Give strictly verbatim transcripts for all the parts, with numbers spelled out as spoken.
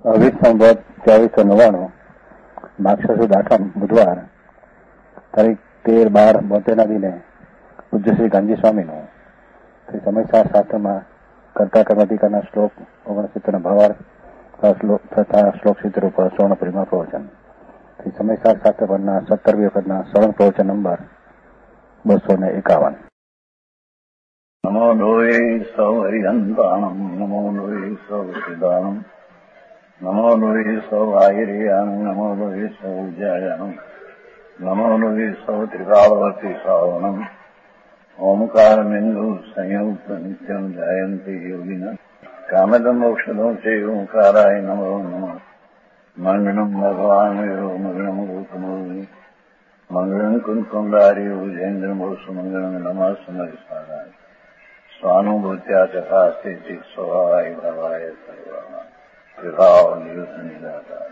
વીસ સંવત ચોવીસો નવ્વાણું માક્ષર સુદ આઠમ બુધવાર તારીખ તેર બાર બોતેરના દિને પૂજ્ય શ્રી ગાંધી સ્વામીનું શ્રી સમયસાર શાસ્ત્રમાં કર્તા કર્માધિકારના શ્લોક ઓગણસિત્તેર ભાવાર્થ તથા શ્લોક સિત્તેર ઉપર સ્વર્ણ પરિમા પ્રવચન શ્રી સમયસાર શાસ્ત્ર પરના સત્તરમી વખતના સ્વર્ણ પ્રવચન નંબર બસો ને એકાવન. નમો લોહે સૌ હરિહંતાણમ નમો લોહે સૌ સિદ્ધાણમ નમો લોહે સૌ આયર્યાણમ નમો લોહે સૌ ઉજ્જાયાણમ નમો લોહે સૌ ત્રિકાળવતી શ્રાવણમ ઓમકાર બિંદુ સંયુક્ત નિત્યમ જાયંતિ યોગિના કામદમ મોક્ષદો છે ઓંકારાય નમો નમઃ. મંગળમ ભગવાન વિરો મંગળમ ગોતમોહિ મંગળમ કુંકુંડારી ઉજેન્દ્ર મોક્ષ મંગળમ નમઃ સમરિસ્વારાય સ્વાનુભૂત્યા તથા સ્થિતિ સ્વભાવાય ભાવાય સર્વમાં વિભાવ નિયુત નિરાકાર.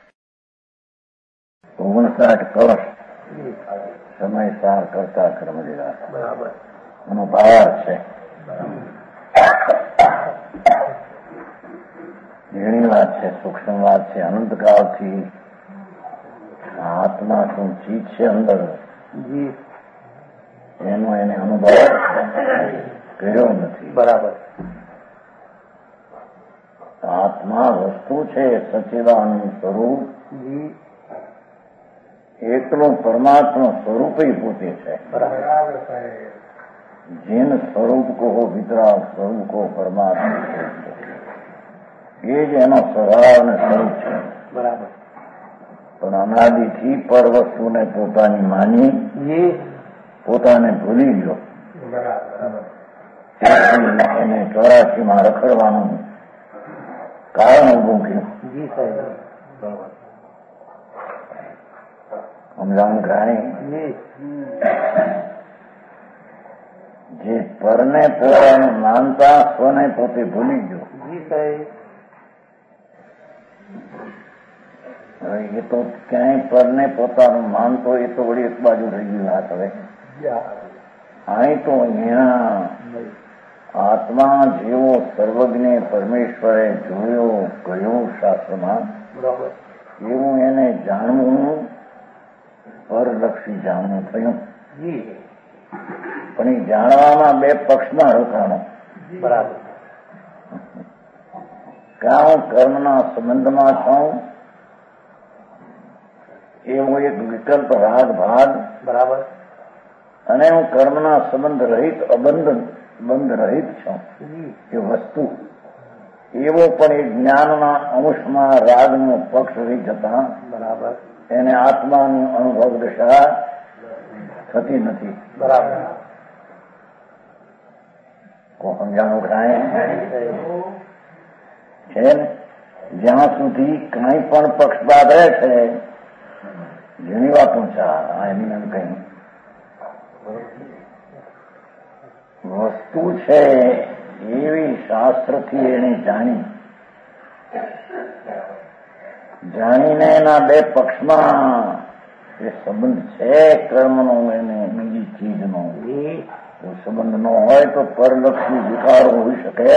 ઓગણસાઠ કળશ સમયસાર કરતા કર્મ દિરાતા બરાબર એનો ભાર છે. ઘણી વાત છે, સૂક્ષ્મ વાત છે. અનંતકાળથી આત્મા શું ચીજ છે અંદર એનો એને અનુભવ કર્યો નથી. બરાબર. આત્મા વસ્તુ છે, સચ્ચિદાનંદ સ્વરૂપ એકલું પરમાત્મા સ્વરૂપ પોતે છે. જીન સ્વરૂપ કહો, વિતરાગ સ્વરૂપ કહો, પરમાત્મા એ જ એનો સ્વભાવ અને સ્વરૂપ છે. બરાબર. પણ અનાદિથી પર વસ્તુને પોતાની માની પોતાને ભૂલી ગયો. એને ચોરાશીમાં રખડવાનું કારણ ઉભું કર્યું. સમજાણ ઘાણી જે પરને પોતાને માનતા સ્વને પોતે ભૂલી ગયો. એ તો ક્યાંય પરને પોતાનું માનતો એ તો વળી એક બાજુ રહી ગયું. વાત હવે અહીં તો અહીંયા આત્મા જેવો સર્વજ્ઞ પરમેશ્વરે જોયો કહ્યું શાસ્ત્રમાં એવું એને જાણવું પરલક્ષી જાણવું થયું. પણ એ જાણવામાં બે પક્ષમાં રોકાણો. બરાબર. ક્યાં હું કર્મના સંબંધમાં છું એવો એક વિકલ્પ રાગ ભાગ. બરાબર. અને હું કર્મના સંબંધ રહિત અબંધ બંધ રહિત છું એ વસ્તુ એવો પણ એ જ્ઞાનના અંશમાં રાગનો પક્ષ રહી જતા બરાબર એને આત્માની અનુભવ દશા થતી નથી. બરાબર. સમજાણું કાંઈ છે ને? જ્યાં સુધી કાંઈ પણ પક્ષપાત રહે છે ઘણી વાતો છે. એની એમ કઈ વસ્તુ છે એવી શાસ્ત્રથી એને જાણી જાણીને એના બે પક્ષમાં એ સંબંધ છે કર્મનો એને બીજી ચીજનો એ સંબંધ ન હોય તો પરલક્ષી વિકારો હોઈ શકે.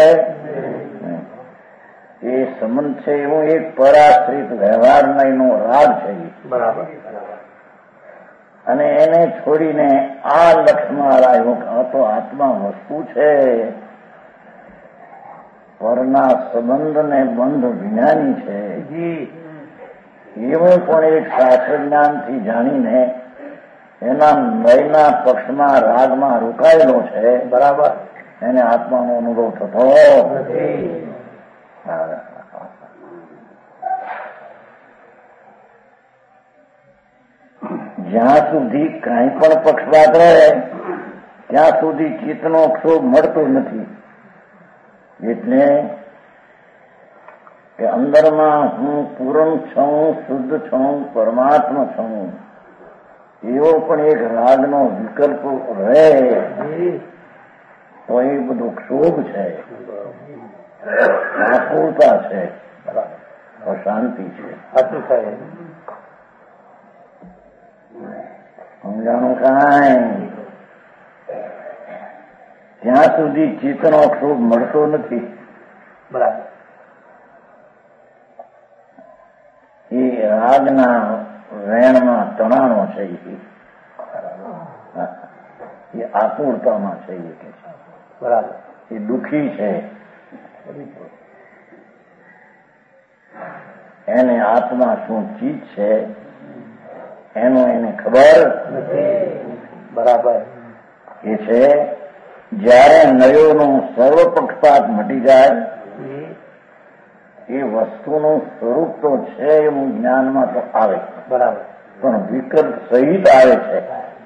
એ સંબંધ છે એવું એક પરાશ્રિત વ્યવહાર નો રાગ છે. બરાબર. અને એને છોડીને આ લક્ષમાં આવ્યો કે આ તો આત્મા વસ્તુ છે, પરના સંબંધને બંધ વિજ્ઞાની છે એવું પણ એક શાસ્ત્ર જ્ઞાનથી જાણીને એના નયના પક્ષમાં રાગમાં રોકાયેલો છે. બરાબર. એને આત્માનો અનુભવ થતો નથી. જ્યાં સુધી કાંઈ પણ પક્ષપાત રહે ત્યાં સુધી ચિત્તનો ક્ષોભ મળતો નથી. એટલે કે અંદરમાં હું પૂર્ણ છું, શુદ્ધ છું, પરમાત્મા છું એવો પણ એક રાગનો વિકલ્પ રહે તો એ બધો ક્ષોભ છે, આકુળતા છે, અશાંતિ છે. સમજાણું કાંઈ? ત્યાં સુધી ચિત્તનો ક્ષોભ મળતો નથી. બરાબર. એ રાગના વેણમાં તણાણો છે, એ આતુરતામાં છે, એ કે છે બરાબર, એ દુઃખી છે, એને આત્મા શું ચીજ છે એનું એને ખબર નથી. બરાબર એ છે જયારે નયોનું સર્વ પક્ષપાત મટી જાય એ વસ્તુનું સ્વરૂપ તો છે એવું જ્ઞાનમાં તો આવે, બરાબર, પણ વિકલ્પ સહિત આવે છે.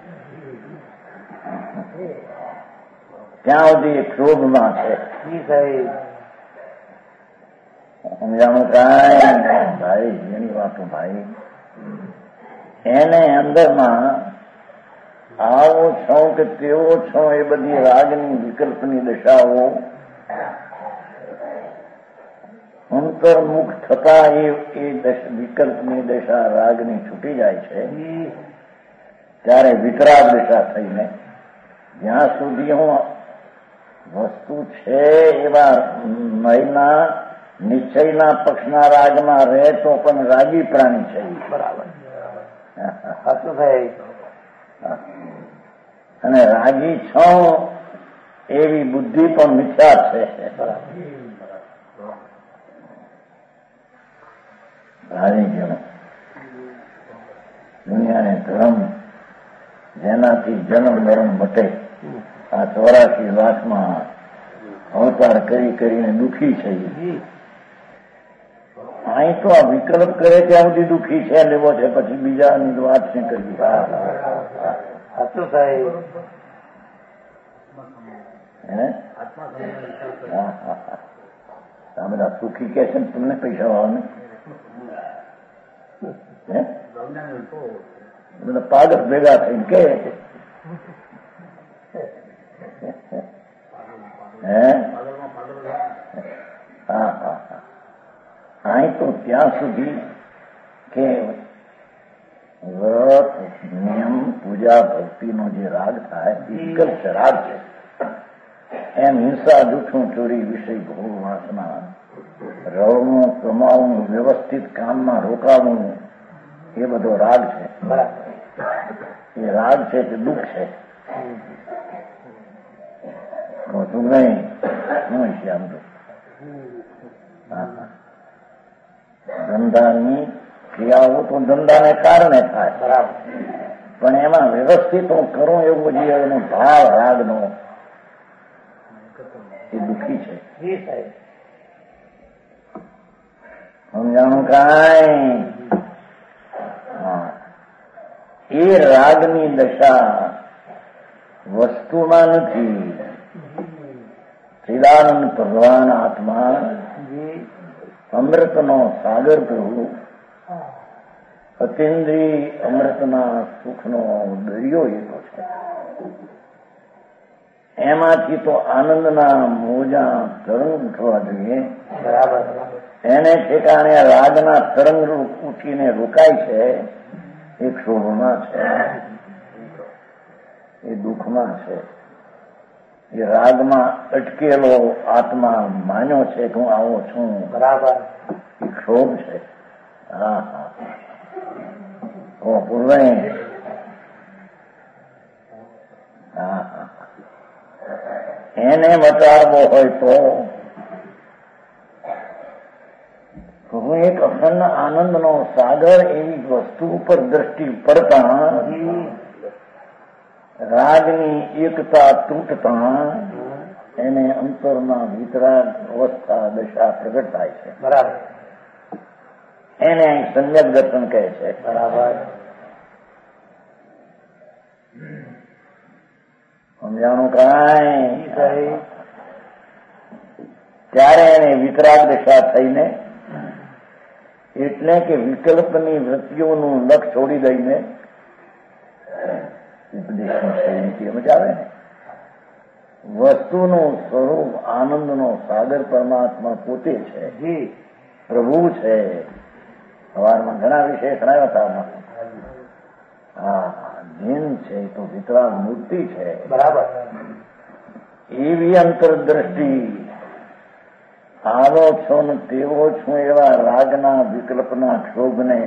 ત્યાં સુધી ક્ષોભમાં છે. સમજાણું કાંઈ ભાઈ, જેની વાતો ભાઈ, એને અંદરમાં આવો છો કે તેવો છો એ બધી રાગની વિકલ્પની દશાઓ અંતર્મુખ થતા એ વિકલ્પની દશા રાગની છૂટી જાય છે. ત્યારે વિતરાગ દશા થઈને જ્યાં સુધી હું વસ્તુ છે એવા મયના નિશ્ચયના પક્ષના રાગમાં રહે તો પણ રાગી પ્રાણી છે. બરાબર, સાચું ભાઈ. અને રાગી છો એવી બુદ્ધિ પણ મિથ્યા છે. ભારી જણ દુનિયાને ધર્મ જેનાથી જન્મ મરણ મટે આ ચોરાશી લાખમાં અવતાર કરી કરીને દુઃખી છે. અહીં તો આ વિકલ્પ કરે ત્યાં સુધી દુઃખી છે લેવો છે, પછી બીજાની વાત શું કરવી. સાચું સાહેબ. હા હા આ બધા સુખી કે છે તમને પૈસા વાળાને બધા પાગત ભેગા થઈને કે હે હા હા હા અહીં તો ત્યાં સુધી કે વ્રત નિયમ પૂજા ભક્તિનો જે રાગ થાય વિકલ્પ છે, રાગ છે. એમ હિંસા જૂઠું ચોરી વિષય ભોગ વાસના રવવું કમાવું વ્યવસ્થિત કામમાં રોકાવું એ બધો રાગ છે. બરાબર, એ રાગ છે કે દુઃખ છે તું નહીં શું છે આમ તો ધંધાની ક્રિયાઓ તો ધંધાને કારણે થાય. બરાબર, પણ એમાં વ્યવસ્થિત હું કરું એવું જે એનો ભાવ રાગનો એ દુઃખી છે. સમજાણું કાંઈ? એ રાગની દશા વસ્તુમાં નથી. શ્રીદાનંદ ભગવાન આત્મા અમૃતનો સાગર પ્રભુ અતિન્દ્રિય અમૃતના સુખનો દરિયો એ તો છે. એમાંથી તો આનંદના મોજા તરંગ ઉઠવા જોઈએ. બરાબર, એને ઠેકાણે રાગના તરંગ ઉઠીને રોકાય છે. એ ક્ષોભમાં છે, એ દુઃખમાં છે. એ રાગમાં અટકેલો આત્મા માન્યો છે કે હું આવો છું. બરાબર, એ ક્ષોભ છે. હા હા ઓ પૂર્વે હા હા એને મટાડવો હોય તો હું એક અખંડ આનંદનો સાગર એવી વસ્તુ ઉપર દ્રષ્ટિ પડતા રાગની એકતા તૂટતા એને અંતરમાં વિતરાગ અવસ્થા દશા પ્રગટ થાય છે. બરાબર, એને અહીં સમ્યક દર્શન કહે છે. બરાબર, સમજાણું કાંઈ? ત્યારે એને વિતરાગ દશા થઈને એટલે કે વિકલ્પની વૃત્તિઓનું લક્ષ છોડી દઈને ઉપદેશની શૈલી એમ જ આવે ને વસ્તુનું સ્વરૂપ આનંદનો સાગર પરમાત્મા પોતે છે, પ્રભુ છે. સવારમાં ઘણા વિષય ગણાવ્યા હતા. હા જીન છે તો વિતરાગ મૂર્તિ છે. બરાબર, એવી અંતરદ્રષ્ટિ આવો છો ને તેવો છું એવા રાગના વિકલ્પના ક્ષોભને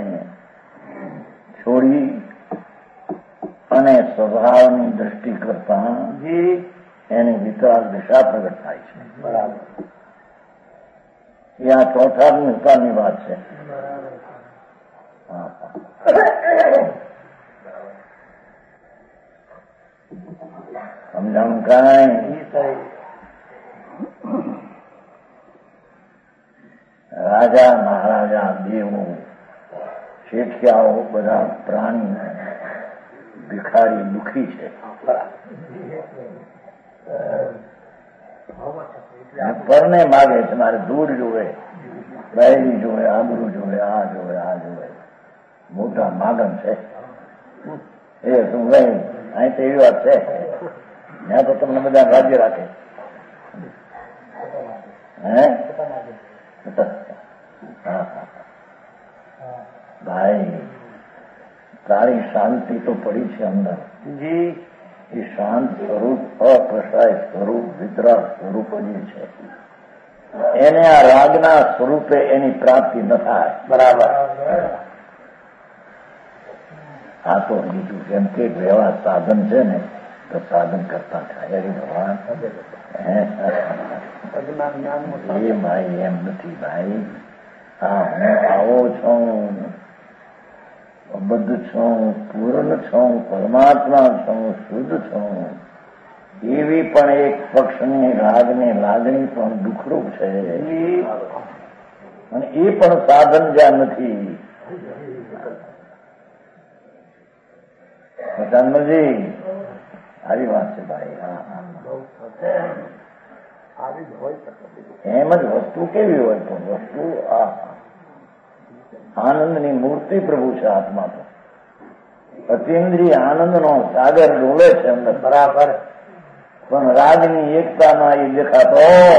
છોડી અને સ્વભાવની દ્રષ્ટિ કરતા એની વિતરાગ દિશા પ્રગટ થાય છે. બરાબર. એ આ ચોથા ઉતારની વાત છે. સમજાણું કાંઈ? રાજા મહારાજા દેવો શેઠિયાઓ બધા પ્રાણી ભિખારી દુઃખી છે. પરને માગે છે, મારે દૂધ જોવે, બહેરી જોવે, આબરૂ જોવે, આ જોવે, આ જોવે, મોટા માગમ છે. એ શું ગઈ અહીં તો એવી વાત છે, ત્યાં તો તમને બધા રાજ્ય રાખે. હે ભાઈ, તારી શાંતિ તો પડી છે અંદર. એ શાંત સ્વરૂપ, અપ્રસાય સ્વરૂપ, વિતરાગ સ્વરૂપ જે છે એને આ રાગના સ્વરૂપે એની પ્રાપ્તિ ન થાય. બરાબર. આ તો બીજું કેમ કે વ્યવહાર સાધન છે ને, તો સાધન કરતા થાય. ભગવાન એ ભાઈ એમ નથી ભાઈ. હા, હું આવો છું, અબદ્ધ છું, પૂર્ણ છું, પરમાત્મા છું, શુદ્ધ છું, એવી પણ એક પક્ષની રાગની લાગણી પણ દુઃખરૂપ છે. અને એ પણ સાધન જ્યાં નથી. પ્રધાનમંત્રી આવી વાત છે ભાઈ. એમ જ વસ્તુ કેવી હોય? તો વસ્તુ આ આનંદની મૂર્તિ પ્રભુ છે. આત્મા તો અતિન્દ્રિય આનંદનો સાગર ડોલે છે અંદર. બરાબર. પણ રાગની એકતામાં એ દેખાતો.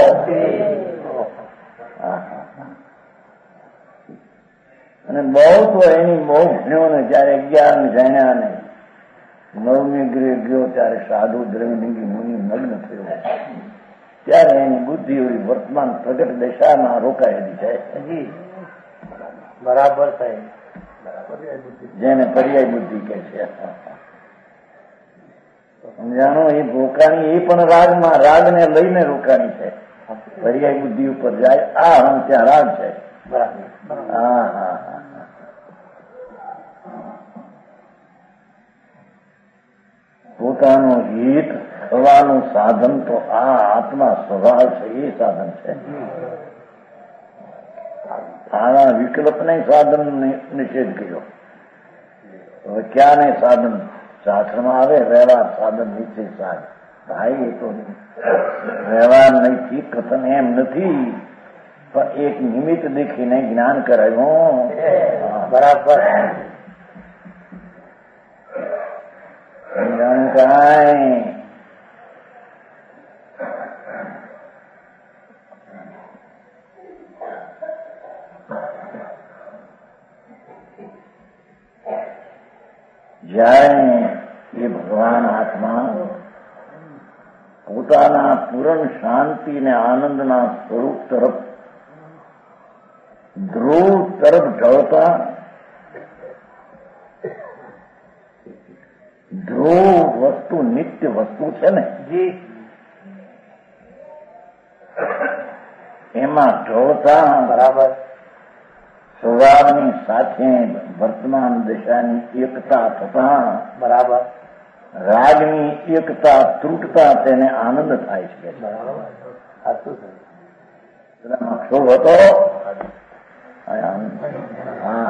અને બહુ તો એની બહુ ભણ્યો ને જયારે અગિયાર ને જાણ્યા ને નવમી ગૃહ ગયો ત્યારે સાધુ દ્રવિલિંગી મુનિ મગ્ન થયો ત્યારે એની બુદ્ધિ એવી વર્તમાન પ્રગટ દશામાં રોકાયેલી છે. બરાબર થાય. જેને પર્યાય બુદ્ધિ કે છે. સમજાણો? એ રોકાણી એ પણ રાગમાં, રાગને લઈને રોકાણી છે. પર્યાય બુદ્ધિ ઉપર જાય આ હમ ત્યાં રાગ છે. બરાબર. હા હા હા. પોતાનું હિત થવાનું સાધન તો આ આત્મા સ્વભાવ છે, એ સાધન છે. આના વિકલ્પને સાધન નિષેધ કર્યો. હવે ક્યાં નહીં સાધન શાસ્ત્રમાં આવે? વ્યવહાર સાધન નિશ્ચય સાધન. ભાઈ, એ તો વ્યવહાર નૈતિક કથન એમ નથી, પણ એક નિમિત્ત દેખીને જ્ઞાન કરાયું. બરાબર. સમજાણું કાંઈ? જ્યારે એ ભગવાન આત્મા પોતાના પૂર્ણ શાંતિ ને આનંદના સ્વરૂપ તરફ ધ્રુવ તરફ ઢળતા, ધ્રુવ વસ્તુ નિત્ય વસ્તુ છે ને, એમાં ઢળતા. બરાબર. સ્વભાવની સાથે વર્તમાન દશાની એકતા થતા. બરાબર. રાગની એકતા તૂટતા તેને આનંદ થાય છે. બરાબર. ક્ષોભ હતો. હા,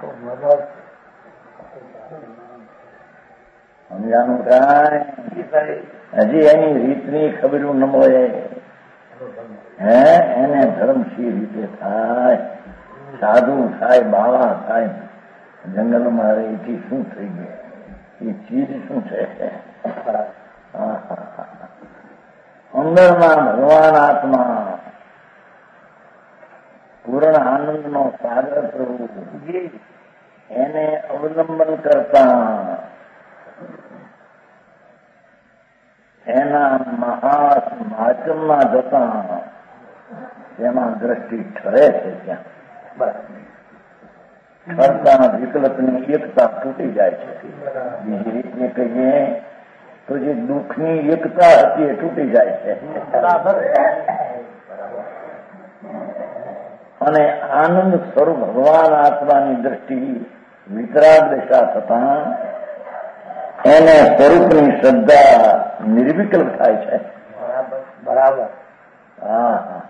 સમજાનું કાંઈ? હજી એની રીતની ખબરું ન મળે. હે એને ધર્મ સી રીતે થાય? સાધુ થાય, બાવા થાય, જંગલમાં રહે, એથી શું થઈ ગયું? એ ચીજ શું છે? અંદરમાં ભગવાન આત્મા પૂર્ણ આનંદનો સાગર પ્રભુ એને અવલંબન કરતા એના મહા માચમમાં જતા તેમાં દ્રષ્ટિ ઠરે છે. ત્યાં ઠરતા વિકલ્પની એકતા તૂટી જાય છે. બીજી રીતે કહીએ તો જે દુઃખની એકતા હતી એ તૂટી જાય છે અને આનંદ સ્વરૂપ ભગવાન આત્માની દ્રષ્ટિ વિતરાગ દશા થતા એને સ્વરૂપની શ્રદ્ધા નિર્વિકલ્પ થાય છે. બરાબર. હા હા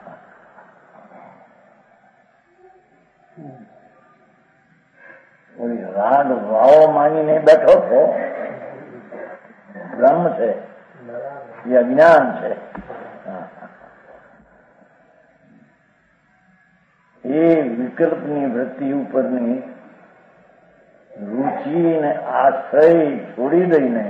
રાગ વાવો માનીને બેઠો છો, બ્રહ્મ છે એ અજ્ઞાન છે. એ વિકલ્પની વૃત્તિ ઉપરની રુચિ ને આશ્રય છોડી દઈને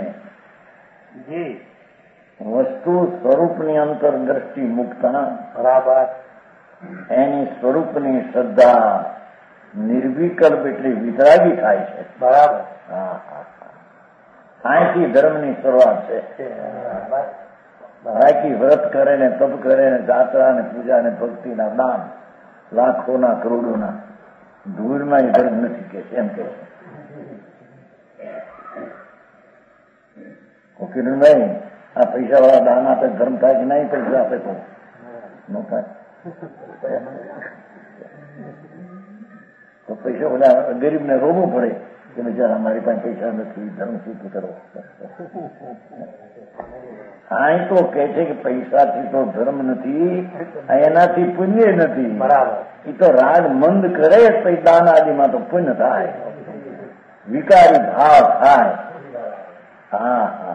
વસ્તુ સ્વરૂપની અંતર દ્રષ્ટિ મૂકતા બરાબર એની સ્વરૂપની શ્રદ્ધા નિર્વિકલ્પ એટલે વિતરાગી થાય છે. બરાબર. હા હા અહીંથી ધર્મની શરૂઆત છે. બાકી વ્રત કરે ને તપ કરે ને જાત્રા ને પૂજા ને ભક્તિના દાન લાખોના કરોડોના ધૂળમાં એ ધર્મ નથી કે એમ કે કિરણભાઈ આ પૈસા વાળા દાન આપે ધર્મ થાય કે નહીં? પૈસા આપે તો ન થાય. તો પૈસા બધા ગરીબ ને રોવું પડે કે બિચારા અમારી પાસે પૈસા નથી, ધર્મ શું કરો. આ તો કે છે કે પૈસાથી તો ધર્મ નથી, એનાથી પુણ્ય નથી. બરાબર. એ તો રાગ મંદ કરે તો દાન આદિમાં તો પુણ્ય થાય, વિકારી ભાવ થાય. હા હા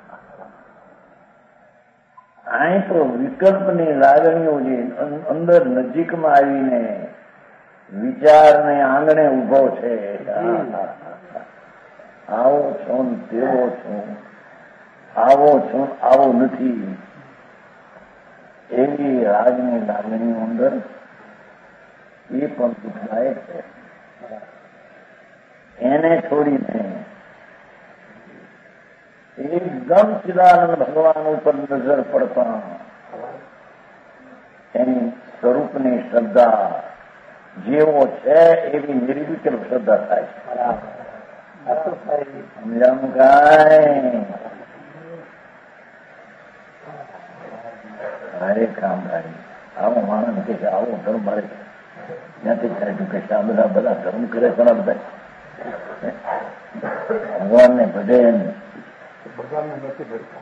આ તો વિકલ્પની લાગણીઓ જે અંદર નજીકમાં આવીને વિચારને આંગણે ઉભો છે. આવો છો ને તેવો છું, આવો છું આવો નથી, એવી રાજની લાગણીઓ અંદર એ પણ દુઃખદાયક છે. એને છોડીને એકદમ ચિદાનંદ ભગવાન ઉપર નજર પડતા એની સ્વરૂપની શ્રદ્ધા જેવો છે એવી નિર્વિકલ્પ શ્રદ્ધા થાય છે. સમજાવું કાંઈ? હરે કામ ભાઈ આવો માણસ કે છે આવો ધર્મ મારે ત્યાંથી થાય કે આ બધા બધા ધર્મ કરે ઘણા બધા ભગવાનને ભજે ભગવાનને નથી ભજતા.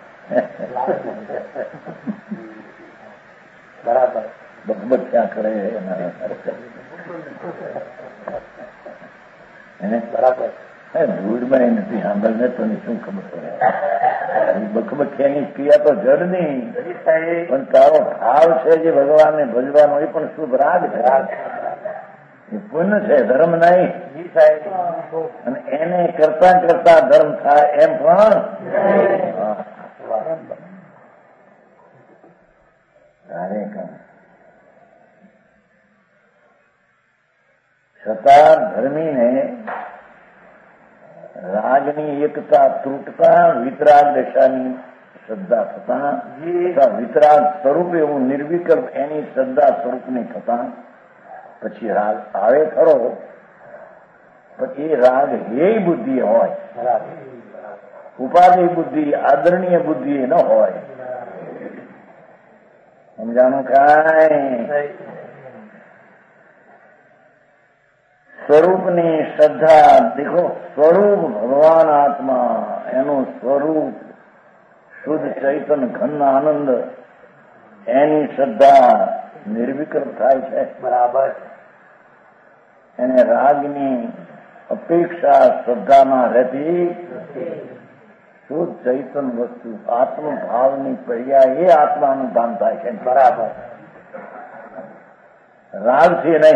બરાબર. બકબક ક્યાં કરે એને બરાબર ધૂળમાં નથી સાંભળને તો શું ખબર પડે. બકબખ્યાની ક્રિયા તો જડ નહીં, પણ તારો ભાવ છે જે ભગવાનને ભજવાનો એ પણ શુભ રાગ છે, એ પુણ્ય છે, ધર્મ નહીં. અને એને કરતા કરતા ધર્મ થાય એમ પણ છતાં ધર્મીને રાજની એકતા તૂટતા વિતરાગ દશાની શ્રદ્ધા થતા વિતરાગ સ્વરૂપ એવું નિર્વિકલ્પ એની શ્રદ્ધા સ્વરૂપની થતા પછી રાગ આવે ખરો, પણ એ રાગ હે બુદ્ધિ હોય, ઉપાધિ બુદ્ધિ આદરણીય બુદ્ધિ ન હોય. સમજાણું કાંઈ? સ્વરૂપની શ્રદ્ધા દેખો, સ્વરૂપ ભગવાન આત્મા એનું સ્વરૂપ શુદ્ધ ચૈતન ઘન આનંદ એની શ્રદ્ધા નિર્વિકલ્પ થાય છે. બરાબર. એને રાગની અપેક્ષા શ્રદ્ધામાં રહેતી શુદ્ધ ચૈતન વસ્તુ આત્મભાવની પર્યા એ આત્માનું દાન થાય છે. બરાબર. રાગથી નહીં.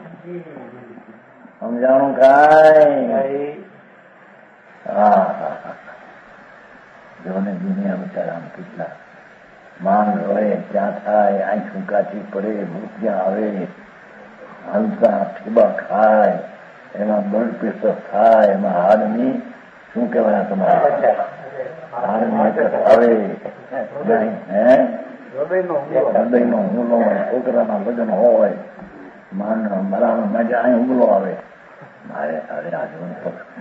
સમજાણું કાંઈ? હા હા જોને દુનિયા બિચારા આમ કેટલા માંગ હોય ત્યાં થાય, આંખું કાચી પડે, ભૂખ્યા આવે, હલતા ઠીબા ખાય, એમાં બ્લડ પ્રેશર થાય, એમાં હાડની શું કહેવાય તમારે હાડની અસર આવે, હે હૃદયનો હુમલો હોય, છોકરાના લગ્ન હોય, માન મારામાં મજા અહીં હુમલો આવે, મારે હવે આજુ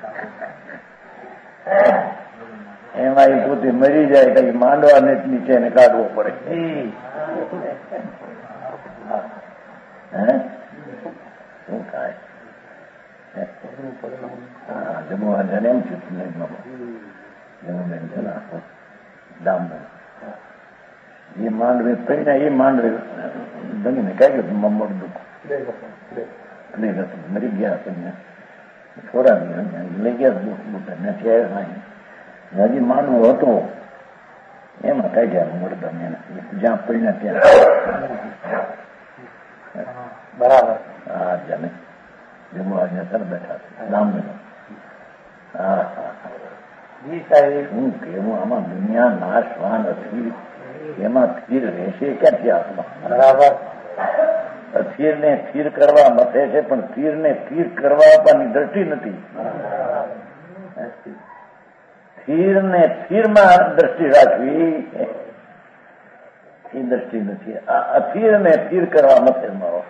એમાં એ પોતે મરી જાય કઈ માંડવા નેટ નીચે એને કાઢવો પડે. હે શું થાય? હા જમવા જને એમ થયું જમુબેન છે ડામો એ માંડવે પૈણા એ માંડવે ધણીને કઈ ગયું મમ્મડ દુઃખ પ્લેગ હતું મરી ગયા હતા થોડા લઈ ગયા દુઃખ દુઃખ નથી આવ્યા હજી માંડવો હતો એમાં કઈ ગયા મળતા જ્યાં પૈણા ત્યાં બરાબર. હા જાને જમવા સર બેઠા ડામો. હા હા હું કેવું આમાં દુનિયા નાશવાન હતી, એમાં સ્થિર રહેશે ક્યાંથી આત્મા? બરાબર. અસ્થિર ને સ્થિર કરવા મથે છે, પણ સ્થિર ને સ્થિર કરવા આપવાની દ્રષ્ટિ નથી. સ્થિર ને સ્થિરમાં દ્રષ્ટિ રાખવી એ દ્રષ્ટિ નથી. આ અસ્થિર ને સ્થિર કરવા મથે મારો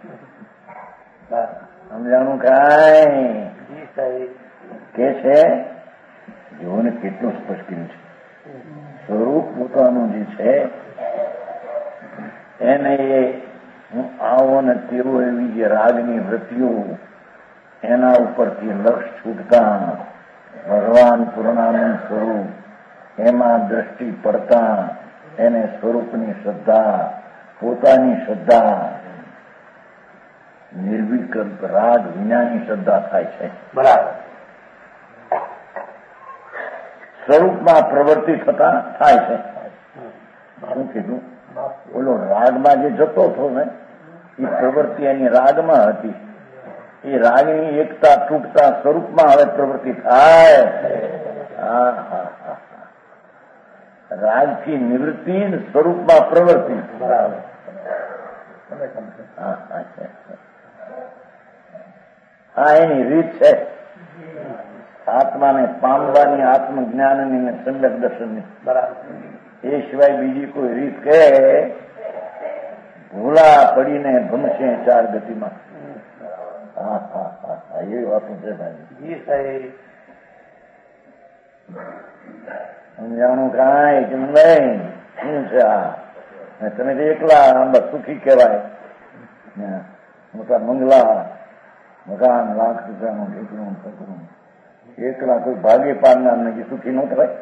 સમજાણું કાંઈ કે છે? જોને કેટલું સ્પષ્ટ કર્યું છે. સ્વરૂપ પોતાનું જે છે એને એ હું આવો ને તેવો એવી જે રાગની વૃત્તિઓ એના ઉપરથી લક્ષ છૂટતા ભગવાન પૂર્ણાનંદ સ્વરૂપ એમાં દ્રષ્ટિ પડતા એને સ્વરૂપની શ્રદ્ધા, પોતાની શ્રદ્ધા, નિર્વિકલ્પ રાગ વિનાની શ્રદ્ધા થાય છે. બરાબર. સ્વરૂપમાં પ્રવૃત્તિ થતા થાય છે. શું કીધું? બોલો રાગમાં જે જતો હતો ને એ પ્રવૃત્તિ એની રાગમાં હતી. એ રાગની એકતા તૂટતા સ્વરૂપમાં હવે પ્રવૃત્તિ થાય. હા હા હા રાગથી નિવૃત્તિ સ્વરૂપમાં પ્રવૃત્તિ. બરાબર. હા એની રીત છે આત્માને પામવાની, આત્મજ્ઞાનની ને સમ્યક દર્શનની. બરાબર. એ સિવાય બીજી કોઈ રીત કે ભૂલા પડીને ભમશે ચાર ગતિમાં. હા હા હા એવી વાતો છે ભાઈ. સમજાણું કાંઈ કે નહીં શું છે આ? તમે તો એકલા આમ સુખી કહેવાય. મોટા મંગલા મકાન લાખ રૂપિયાનું ઢીકણું પકડું એકલા કોઈ ભાગે પાડનાર નથી, સુખી ન કહેવાય.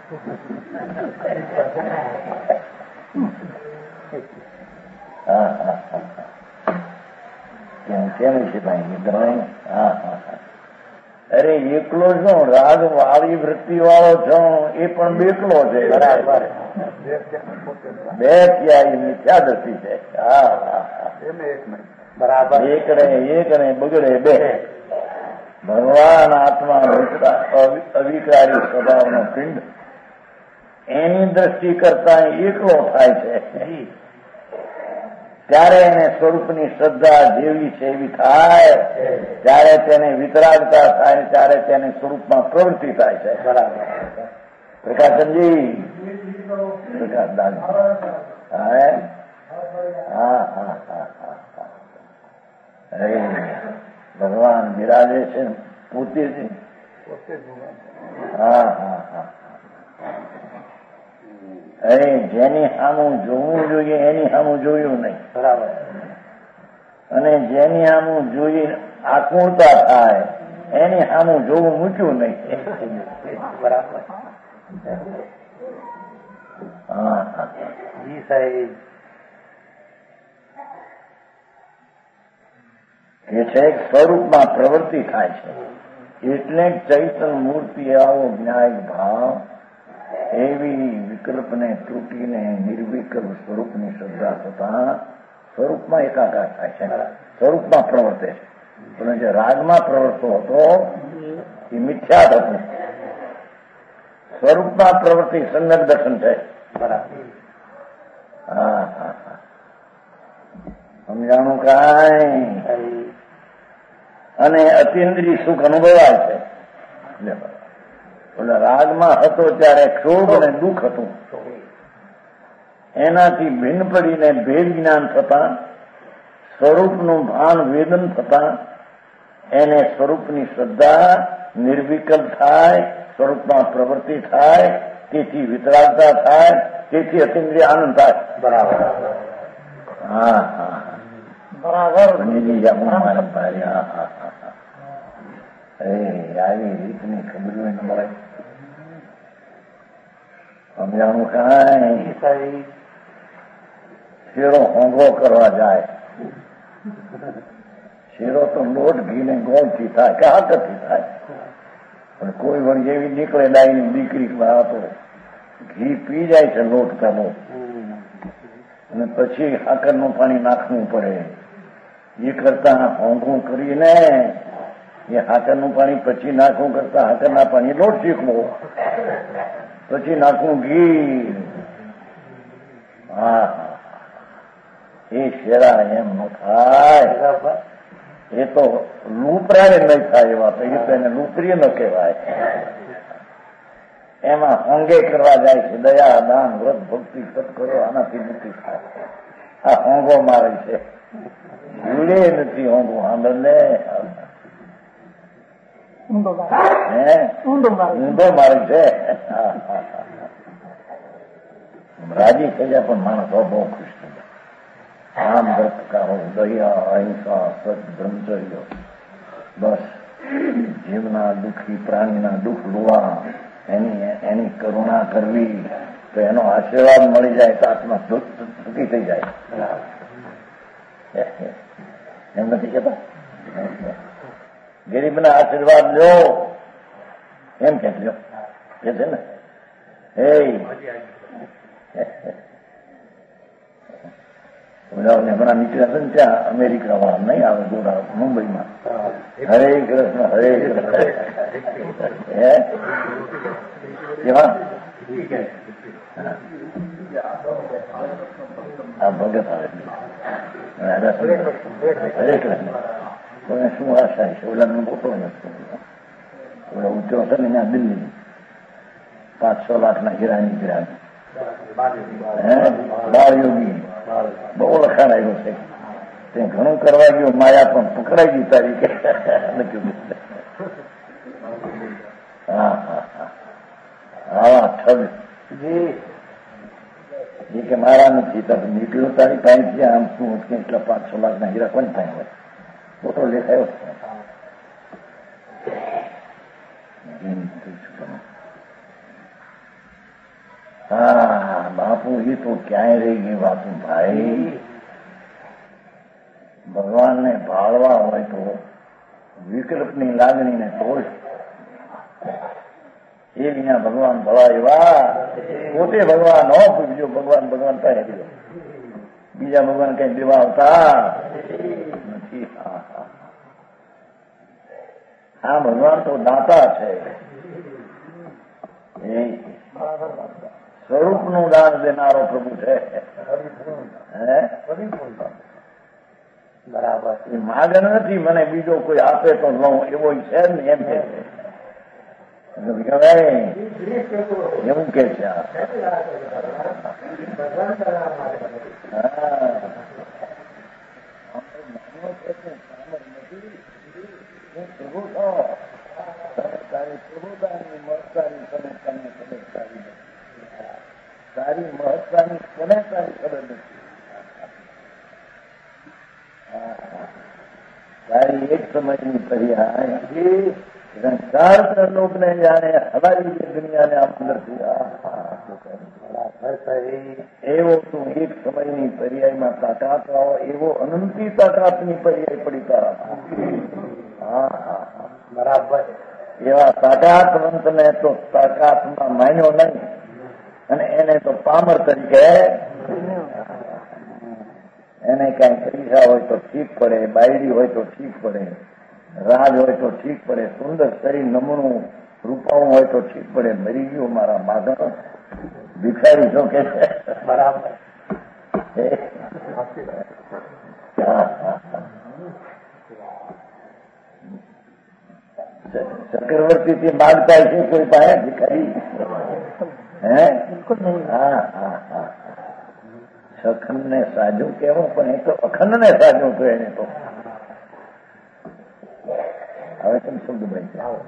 હા હા હા કેમ કેમ છે ભાઈ? હા હા હા અરે એકલો જ નો રાગ વાળી વૃત્તિ વાળો છો એ પણ બેકલો છે. બરાબર. બે ક્યાંય મિથ્યા દ્રષ્ટિ છે. હા હા હા બરાબર. એકડે એક ને બગડે બે. ભગવાન આત્મા અવિકારી સ્વભાવનો પિંડ એની દ્રષ્ટિ કરતા એકલો થાય છે ત્યારે એને સ્વરૂપની શ્રદ્ધા જેવી છે એવી થાય, ત્યારે તેને વિતરાગતા થાય, ત્યારે તેને સ્વરૂપમાં પ્રવૃત્તિ થાય છે. બરાબર. પ્રકાશનજી પ્રકાશ દાદ હા હા હા હા અરે ભગવાન બિરાજે છે પોતે જ. હા હા હા અરે જેની સામું જોવું જોઈએ એની સામું જોયું નહીં. બરાબર. અને જેની સામું જોઈ આકુળતા થાય એની સામું જોવું મૂક્યું નહીં. બરાબર. હા હા જી સાહેબ કે છે સ્વરૂપમાં પ્રવૃત્તિ થાય છે એટલે ચૈતન્ય મૂર્તિ આવો જ્ઞાય ભાવ એવી વિકલ્પને તૂટીને નિર્વિકલ્પ સ્વરૂપની શ્રદ્ધા થતા સ્વરૂપમાં એકાકાર થાય છે, સ્વરૂપમાં પ્રવર્તે છે. પણ જે રાગમાં પ્રવર્તો હતો એ મિથ્યા હતું. સ્વરૂપમાં પ્રવૃત્તિ સમ્યક દર્શન છે. બરાબર. હા હા હા સમજાણું કાંઈ? અને અતિન્દ્રિય સુખ અનુભવાય છે. એટલે રાગમાં હતો ત્યારે ક્ષોભ અને દુઃખ હતું. એનાથી ભિન્ન પડીને ભેદ જ્ઞાન થતા, સ્વરૂપનું ભાન વેદન થતા એને સ્વરૂપની શ્રદ્ધા નિર્વિકલ્પ થાય, સ્વરૂપમાં પ્રવૃત્તિ થાય, તેથી વિતરાગતા થાય, તેથી અતિન્દ્રિય આનંદ થાય. બરાબર. હા હા બરાબર. મારા ભાઈ હા હા હા અરે આવી રીતની ખબર ન મળે, સમજાણું કાંઈ. શેરો હોંગો કરવા જાય, શેરો તો લોટ ઘીને ગોળથી થાય કે હાથથી થાય, પણ કોઈ વળી એવી નીકળે ડાયની દીકરી તો ઘી પી જાય છે લોટ પેલો, અને પછી હાકરનું પાણી નાખવું પડે. એ કરતા હોંગું કરીને એ હાકરનું પાણી પછી નાખવું કરતા હાકરના પાણી લોટ શીખવો, પછી નાખવું ઘી. હા એ શેરા એમ ન થાય, એ તો લૂપરાય નહીં થાય. એવા તો એ તો એને લૂપરીએ ન કહેવાય. એમાં હોંગે કરવા જાય છે. દયા દાન વ્રત ભક્તિ સત કરો, આનાથી મુક્તિ થાય. આ હોંગો મારે છે, ભૂલે નથી હોંગો. આંદરને ઊંધો મારે છે. રાજી થઈ જાય પણ માણસ બહુ ખુશ થઈ જાય. આમ દત્તકારો દયા અહિંસા સત બ્રહ્મચર્ય, બસ જીવના દુઃખી પ્રાણીના દુઃખ જોવા, એની એની કરુણા કરવી, તો એનો આશીર્વાદ મળી જાય તો આત્મા સુખી થઈ જાય. એમ નથી કેતા ગરીબના આશીર્વાદ લો, એમ કે લ્યો કે છે ને. હે હમણાં નીકળ્યા છે ને ત્યાં અમેરિકા વાળા નહીં આવે દોરા મુંબઈમાં. હરે કૃષ્ણ હરે કૃષ્ણ. હે કેવા આ ભગત આવે હરે કૃષ્ણ. કોને શું આશા છે? ઓલા મોટો નથી, ઓલા ઊંચો હશે ને ત્યાં દિલ્હી પાંચસો લાખના હીરા નીકળ્યા. બાળ યોગી બહુ લખાણ આવ્યું છે. તે ઘણું કરવા ગયો, માયા પણ પકડાઈ ગઈ તારી કે. હા હા હા હા ઠગ એ કે મારા નથી નીકળ્યો તારી પાસે. આમ શું કે એટલા પાંચસો લાખના હીરા કોણ થાય હોય? ફોટો લેખાયો. હા બાપુ એ તો ક્યાંય રહી ગઈ બાપુ ભાઈ. ભગવાનને ભાળવા હોય તો વિકલ્પની લાગણીને તોડ એ વિના ભગવાન ભળા એવા. પોતે ભગવાન હો, બીજો ભગવાન ભગવાન કહે બીજા ભગવાન કઈ દેવા આવતા નથી. આ ભગવાન તો દાતા છે. એ સ્વરૂપનું દાન દેનારો પ્રભુ છે. બરાબર. એ માગણ નથી મને બીજો કોઈ આપે તો લઉં, એવો છે ને એમ કે છે. એવું કે છે. પ્રભુ છો તારી પ્રભુતાની મહત્તાની તને તને ખબર તારી નથી. તારી મહત્તાની તને તારી ખબર નથી. તારી એક સમયની પર્યાય સંસાર લોકોને જાણે હવારી જે દુનિયાને આમ અંદરથી એવો તું એક સમયની પર્યાયમાં તાકાત આવો, એવો અનંતી તાકાતની પર્યાય પડી તારા. હા હા હા બરાબર. એવા તાકાતવંતને તો તાકાતમાં માન્યો નહીં, અને એને તો પામર તરીકે એને કઈ પૈસા હોય તો ઠીક પડે, બાયડી હોય તો ઠીક પડે, રાજ હોય તો ઠીક પડે, સુંદર શરીર નમૂનું રૂપાવું હોય તો ઠીક પડે. મરી ગયું મારા માધવ ભિખારી છો કે છે. બરાબર. ચક્રવર્તી થી માગતા છે કોઈ પાસે ભિખારી? હે હા હા હા સખંડ ને સાજું કેવું, પણ એ તો અખંડ ને સાજું તો એને તો હવે કેમ શબ્દભાઈ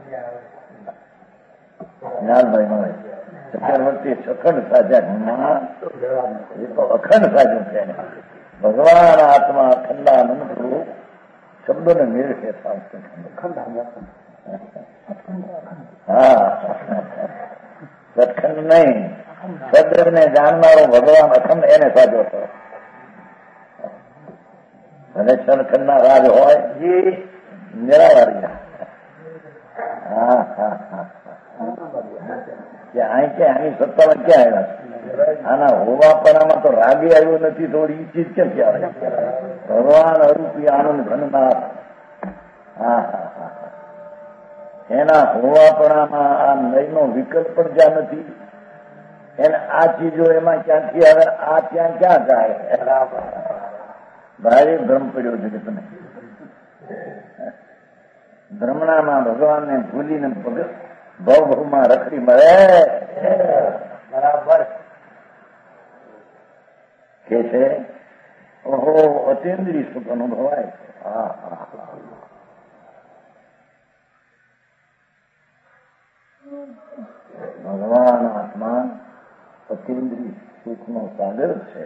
જ્ઞાનભાઈ નો ચક્રવર્તી સખંડ સાજા, એ તો અખંડ સાજું છે. ભગવાન આત્મા અખંડાનંદ સ્વરૂપ શબ્દોને મેળ છે. હા, સખંડ નહીં, સદને જાણનારો ભગવાન અખંડ એને સાજો હતો. અને સખંડ ના રાજ હોય એ નિરાવારી. હા હા હા અહીં કે આની સત્તામાં ક્યાં આવ્યા? આના હોવાપણામાં તો રાગે આવ્યો નથી, થોડી ઈ ચીજ કેમ આવે? ભગવાન અરૂપી આનંદ ઘનનાથ. હા હા હા એના હોવાપણામાં આ નયનો વિકલ્પ પણ જ્યાં નથી, એને આ ચીજો એમાં ક્યાંથી આવે? આ ત્યાં ક્યાં જાય? ભારે ભ્રમ પડ્યો છે કે તમે ભ્રમણામાં ભગવાનને ભૂલીને ભવ ભવમાં રખડી મળે. બરાબર કે છે. ઓહો, અતિન્દ્રિય સુખ અનુભવાય. હા હા ભગવાન આત્મા અતિન્દ્રિય સુખનો સાગર છે,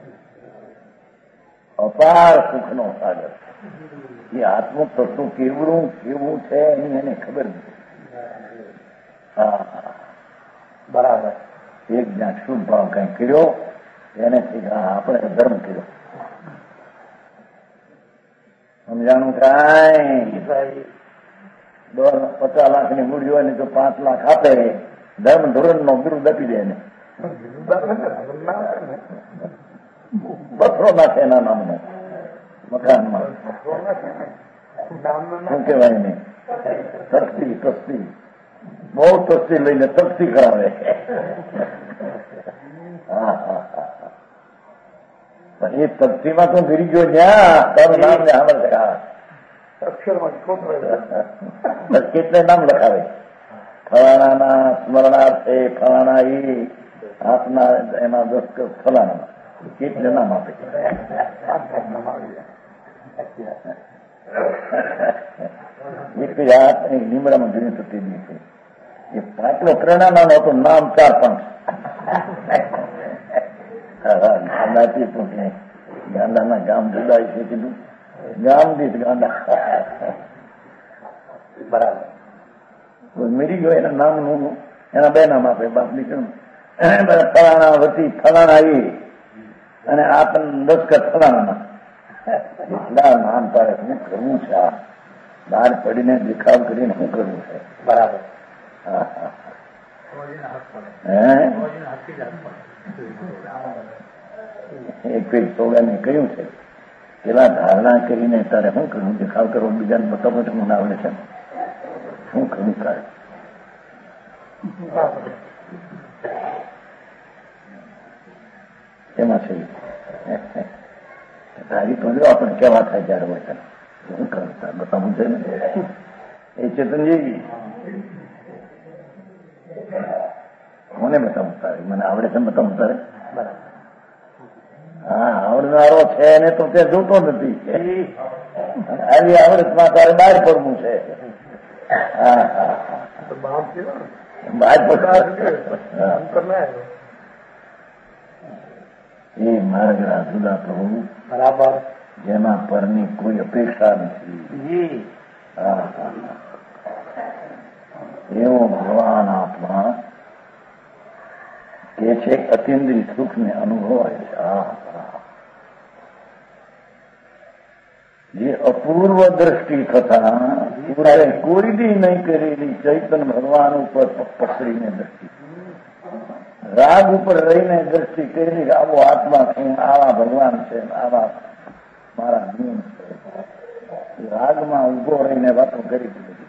અપાર સુખનો સાગર. એ આત્મું તત્વ કેવડું કેવું છે એની એને ખબર નથી. હા બરાબર. એક જ્યાં શુભ ભાવ કઈ કર્યો એને આપણે ધર્મ કર્યો, સમજાણું? કાંઈ પચાસ લાખ ની મૂડી હોય ને તો પાંચ લાખ આપે, ધર્મ ધોરણ નો બિરુદ આપી દે ને, પથરો નાખે એના નામનો મકાનમાં. શું કહેવાય ને? તસ્તી તસ્તી બહુ તસ્તી લઈને તસ્તી કરાવે. હા હા હા પણ એ તસ્તીમાં તો ફરી ગયો જ્યાં તારું નામ ને સાંભળ કેટલે નામ લખાવે, ફલાણાના સ્મરણાર્થે ફલાણા એ આપના એના દસ ફલાણા કેટલે નામ આપે. એક હાથ લીમડામાં જોયું તો તે દિવસે એ પાટલો પ્રેરણા નો હતો, નામ ચાર પાંચ ગાંડાથી પણ ગાંડાના ગામ જુદાય છે કીધું, ગામ દીઠ ગાંડા. બરાબર. મેરી ગયો એના નામનું, એના બે નામ આપે બાપ દીકરું, ફલાણા વતી ફલાણા એ અને આપણને દસકર ફલાણા. એટલા નામ તારે શું કરવું છે? આ બહાર પડીને દેખાવ કરીને શું કરવું છે? બરાબર. હા હા એક એક સોગાને કહ્યું છે પેલા ધારણા કરીને તારે શું કરવું? દેખાવ કરવો, બીજાને બતાવો તો મને આવડે છે, શું કરવું તારે? એમાં છે તારી તો જો આપણે કેવા થાય જયારે હોય ત્યારે શું કરું તારે બતાવવું છે ને. એ ચેતનજી મને બતાવું તારે, મને આવડે છે બતાવું તારે. હા આવડનારો છે એને તો તે જોતો નથી, આવી આવડતમાં તારે બહાર પડવું છે. હા હા બહાર પડવા એ માર્ગના જુદા પ્રભુ. બરાબર. જેના પરની કોઈ અપેક્ષા નથી. હા હા એવો ભગવાન આત્મા કે છે અતિન્દ્રિય સુખને અનુભવાય છે. હા જે અપૂર્વ દ્રષ્ટિ થતા કોઈ દી નહીં કરેલી ચૈતન્ય ભગવાન ઉપર પકડીને દ્રષ્ટિ, રાગ ઉપર રહીને દ્રષ્ટિ કરેલી, આવો આત્મા છું, આવા ભગવાન છે, આવા મારા નિયમ છે. રાગમાં ઉભો રહીને વાતો કરી દીધી.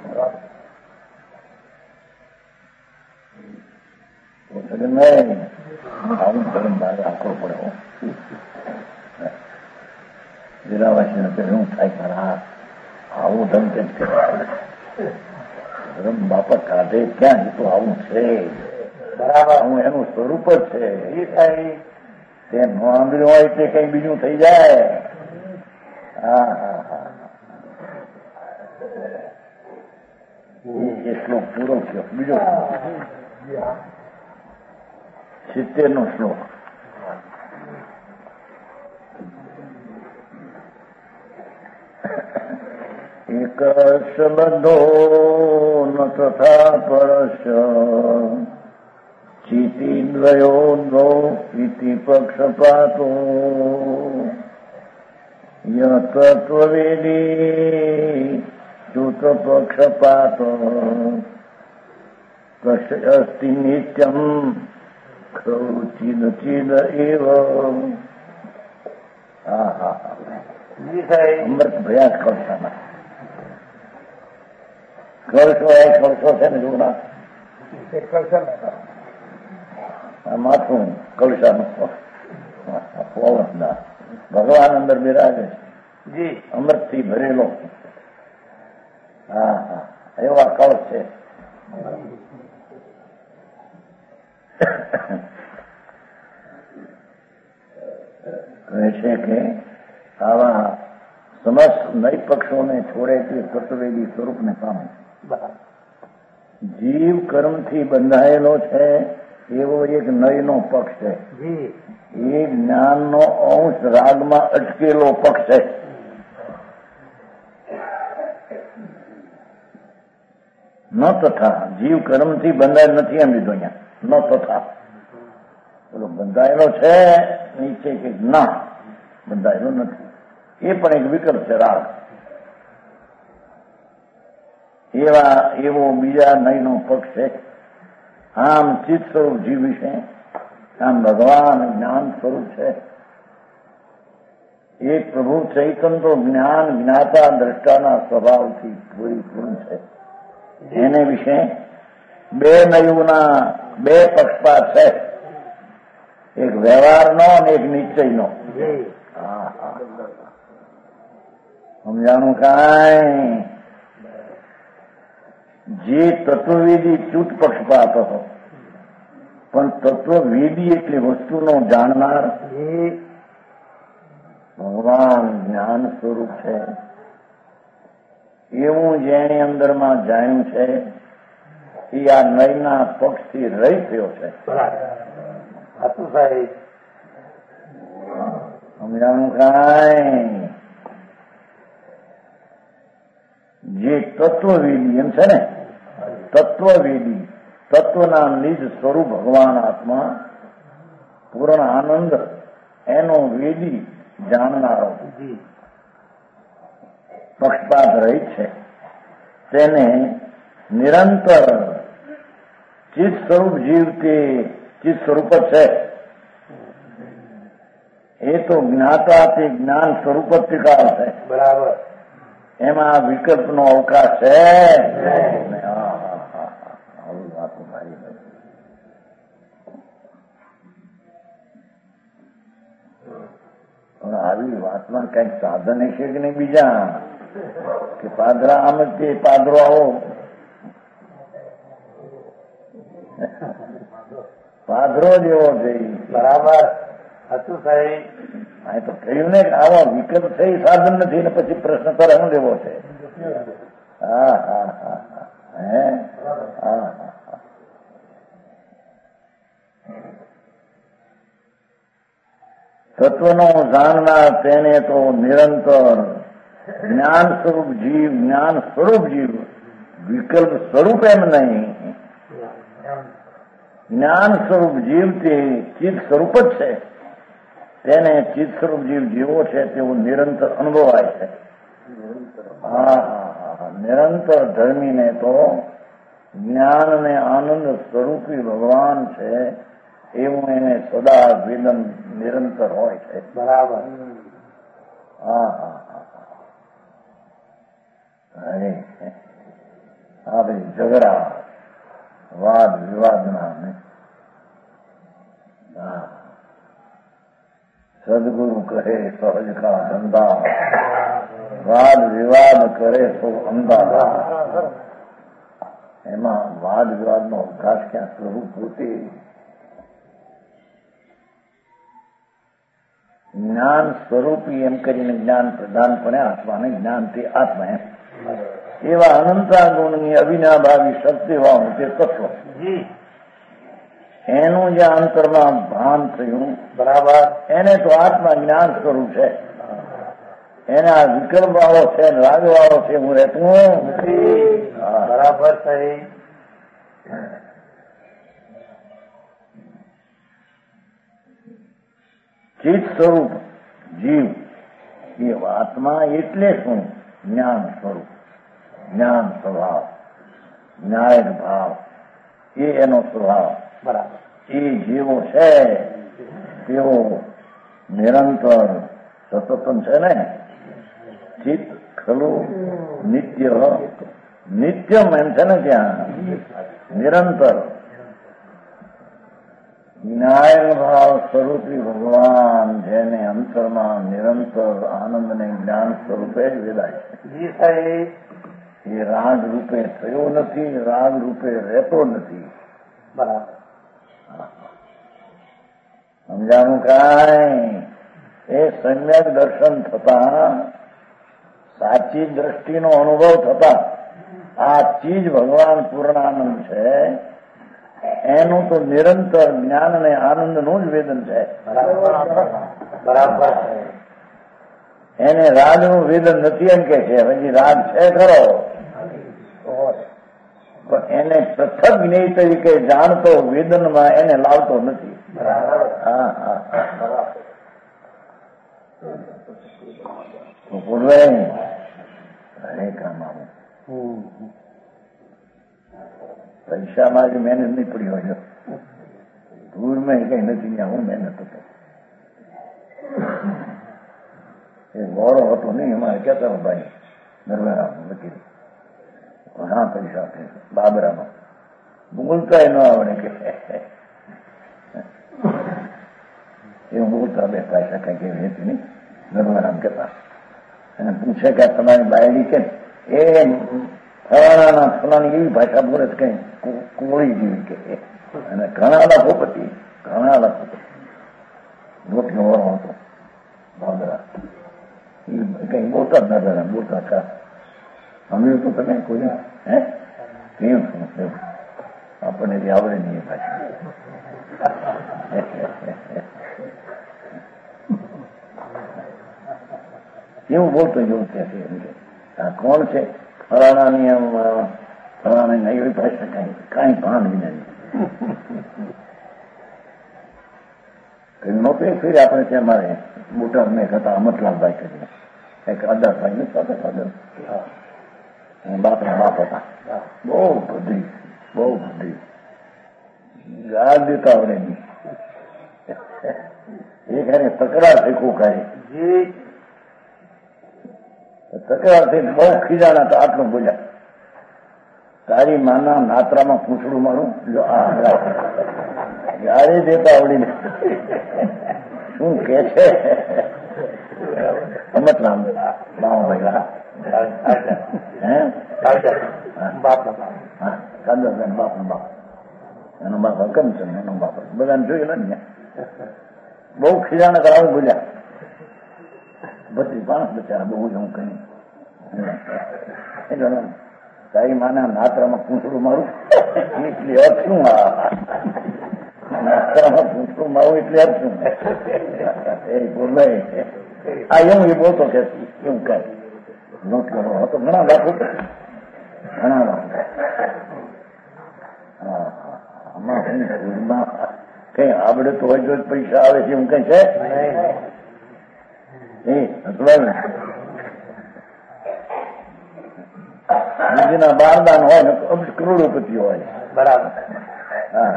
નહીં આવું ધર્મ બહાર રાખવો પડે. વીરાવાસી શું થાય ખરા આવું ધર્મ કેમ કહેવાય? ધર્મ બાપા કાઢે ક્યાં? એ તો આવું છે. બરાબર. હું એનું સ્વરૂપ જ છે. એ થાય તે ન સાંભળ્યું હોય તે કઈ બીજું થઈ જાય. હા હા હા એ શ્લોક પૂરો થયો. બીજો સિત્તેર નો શ્લોક. એકર્ષ બધો ન તથા પરશ ચિતિન્દ્રયો દ્વૌ ઇતિ પક્ષપાતો યતત્વવેદી ચૂત પક્ષપાતો અસ્તિ નિત્યમ ચિદ ચિદ એવ. હા હા અમૃત ભયાસ કળશામાં કળશો એ કળશો છે ને જોડા માથું કળશાનું પવનના ભગવાન અંદર બિરાજે છે અમૃતથી ભરેલો. હા હા એવા કળશ છે. કહે છે કે આવા સમસ્ત નય પક્ષોને છોડે તે તત્વવેદી સ્વરૂપને પામે. જીવ કર્મથી બંધાયેલો છે એવો એક નયનો પક્ષ છે. એ જ્ઞાનનો અંશ રાગમાં અટકેલો પક્ષ છે. ન તથા જીવ કર્મથી બંધાયેલ નથી એમ લીધો અહીંયા. ન તથા બોલો બંધાયેલો છે નીચે કે ના બંધાયેલો નથી. એ પણ એક વિકલ્પ છે રાગ. એવા એવો બીજા નયનો પક્ષ છે. આમ ચિત્ત સ્વરૂપ જીવ વિશે આમ ભગવાન જ્ઞાન સ્વરૂપ છે. એક પ્રભુ ચૈતન્ય તો જ્ઞાન જ્ઞાતા દ્રષ્ટાના સ્વભાવથી પૂરીપૂર્ણ છે. એને વિશે બે નયુના બે પક્ષપાત છે. એક વ્યવહારનો અને એક નિશ્ચયનો. સમજાણું કાંઈ? જે તત્વવેદી ચૂત પક્ષપાત હતો પણ તત્વવેદી એટલે વસ્તુનો જાણનાર ભગવાન જ્ઞાન સ્વરૂપ છે. એવું જેની અંદરમાં જાણ્યું છે એ આ નયના પક્ષથી રહી થયો છે. સમજાણું કાંઈ? જે તત્વવેદી એમ છે ને તત્વવેદી તત્વના નિજ સ્વરૂપ ભગવાન આત્મા પૂર્ણ આનંદ એનો વેદી જાણનારો પક્ષપાત રહિત છે. તેને નિરંતર ચિત્ત સ્વરૂપ જીવ તે ચિત્ત સ્વરૂપ જ છે. એ તો જ્ઞાતા તે જ્ઞાન સ્વરૂપ જ ટીકાળ છે. બરાબર. એમાં વિકલ્પનો અવકાશ છે. આવી વાતમાં કઈક સાધન હશે કે નહીં બીજા કે પાદરા આમ જ તે પાદરો આવો પાદરો જેવો છે. બરાબર હતું સાહેબ. આ તો કહ્યું ને કે આવા વિકલ્પ છે એ સાધન નથી ને પછી પ્રશ્ન કરે શું લેવો છે? હા હા હા હે હા હા તત્વનો જાણનાર તેને તો નિરંતર જ્ઞાન સ્વરૂપ જીવ જ્ઞાન સ્વરૂપ જીવ વિકલ્પ સ્વરૂપ એમ નહીં. જ્ઞાન સ્વરૂપ જીવ તે ચિત્ત સ્વરૂપ જ છે. તેને ચિત્ત સ્વરૂપ જીવ જેવો છે તેવું નિરંતર અનુભવાય છે. હા હા નિરંતર ધર્મીને તો જ્ઞાન ને આનંદ સ્વરૂપી ભગવાન છે એવું એને સદા વેદન નિરંતર હોય છે. બરાબર. હા હા હા અરે આ બધી ઝઘડા વાદ વિવાદના ને હા સદગુરુ કહે સહજ કા ધંધા વાદ વિવાદ કરે તો અંધા. એમાં વાદ વિવાદ નો અવકાશ ક્યાં? સ્વરૂપ પોતે જ્ઞાન સ્વરૂપી એમ કરીને જ્ઞાન પ્રધાનપણે આત્માને જ્ઞાનથી આત્મા એમ એવા અનંતા ગુણની અવિનાભાવી શક્તિવાળું તે તત્વ એનું જે અંતરમાં ભાન થયું બરાબર, એને તો આત્મા જ્ઞાન સ્વરૂપ છે. એને આ વિકલ્પ વાળો છે, રાગ વાળો છે, હું રહેતું બરાબર થઈ. ચિત્ત સ્વરૂપ જીવ એ આત્મા એટલે શું? જ્ઞાન સ્વરૂપ, જ્ઞાન સ્વભાવ, ન્યાય ભાવ એ એનો સ્વભાવ બરાબર. એ જીવો છે તેઓ નિરંતર સતતમ છે ને. ચિત્ત ખલું નિત્ય, નિત્યમ એમ છે ને ત્યાં નિરંતર ન્યાય ભાવ સ્વરૂપી ભગવાન જેને અંતરમાં નિરંતર આનંદને જ્ઞાન સ્વરૂપે જ વેદાય છે. એ રાગ રૂપે થયો નથી, રાગ રૂપે રહેતો નથી. બરાબર સમજાનું કાંઈ? એ સમ્યક દર્શન થતા, સાચી દ્રષ્ટિનો અનુભવ થતા આ ચીજ ભગવાન પૂર્ણાનંદ છે એનું તો નિરંતર જ્ઞાન અને આનંદનું જ વેદન છે. બરાબર. એને રાગનું વેદન નથી એમ કે છે. હજી રાગ છે ખરો, પણ એને પૃથક જ્ઞેય તરીકે જાણતો વેદનમાં એને લાવતો નથી. હા હા પૂર્વે હરે કામ આવું પૈસામાં જ મહેનત નહીં પડી હોય, દૂરમાં કઈ નથી ત્યાં હું મહેનત હતો. એ ગોળો હતો નહીં અમારે કહેતા ભાઈ નરવારામ વકીલ ઘણા પૈસા છે બાબરામાં, બોલતા ન આવડે કે એવું બોલતા બે પૈસા કઈ કેવી હતી નહીં. નરવારામ કહેતા અને પૂછે કે તમારી બાયડી કેમ? એ ફલાણાના ફલાણી એવી ભાષા બોલે કઈ કોળી જેવી કે. અને ઘણા લાખોપતિ, ઘણા લાખોપતિ મોટી ઓરો હતો બાબરા. કઈ બોલતા જ નરવારામ બોલતા હતા. અમે તો તમે કોઈ હે કેવું શું આપણને જે આવડે નહીં એ ભાષા. એવું બોલતો એવું કે છે. આ કોણ છે? ફલાણાની એમ ફલાણા નહીં એવી ભાષા કઈ કઈ ભાન વિના નહોતું. એક ફેર આપણે ત્યાં મારે મોટા મેં હતા અમરલાલભાઈ કરીને એક અદાભાઈ ને સાથે ફાદર બાપના બાપ હતા. બહુ ભદ્રી, બહુ ભદ્રી, ગાળ દેતા આવડે નહીં. એક એને તકરાર શીખવું કાંઈ તકરારથી બહુ ખીજાણા તો આટલું બોલ્યા, તારી માના નાતરામાં પૂંછડું મારું જો આ ગાળી દેતા આવડીને શું કે છે? અમતરામ બાબાભાઈ હે બાપના બાપ, હા કાંદાભાઈ બાપના બાપ, એનો બાપ હકમ છે એનો બાપ બધાને જોયેલા ને. બહુ ખીજાણા કરાવું બોલ્યા. બત્રીસ પાંચ બચારા બહુ જ હું કઈ તારી માના નાતરામાં પૂંછડું મારું એટલે અર્થ શું? નાતરામાં પૂંછડું મારું એટલે અર્થ શું? એ બોલાય આ એવું એ બોલતો કે એવું કઈ નોટ કરો હતો. ઘણા લાખો ઘણા લાખો આમાં કઈ આવડે તો હોય જો પૈસા આવે છે એવું કઈ છે નદીના બારદાન હોય ને કરોડોપતિ હોય. બરાબર. હા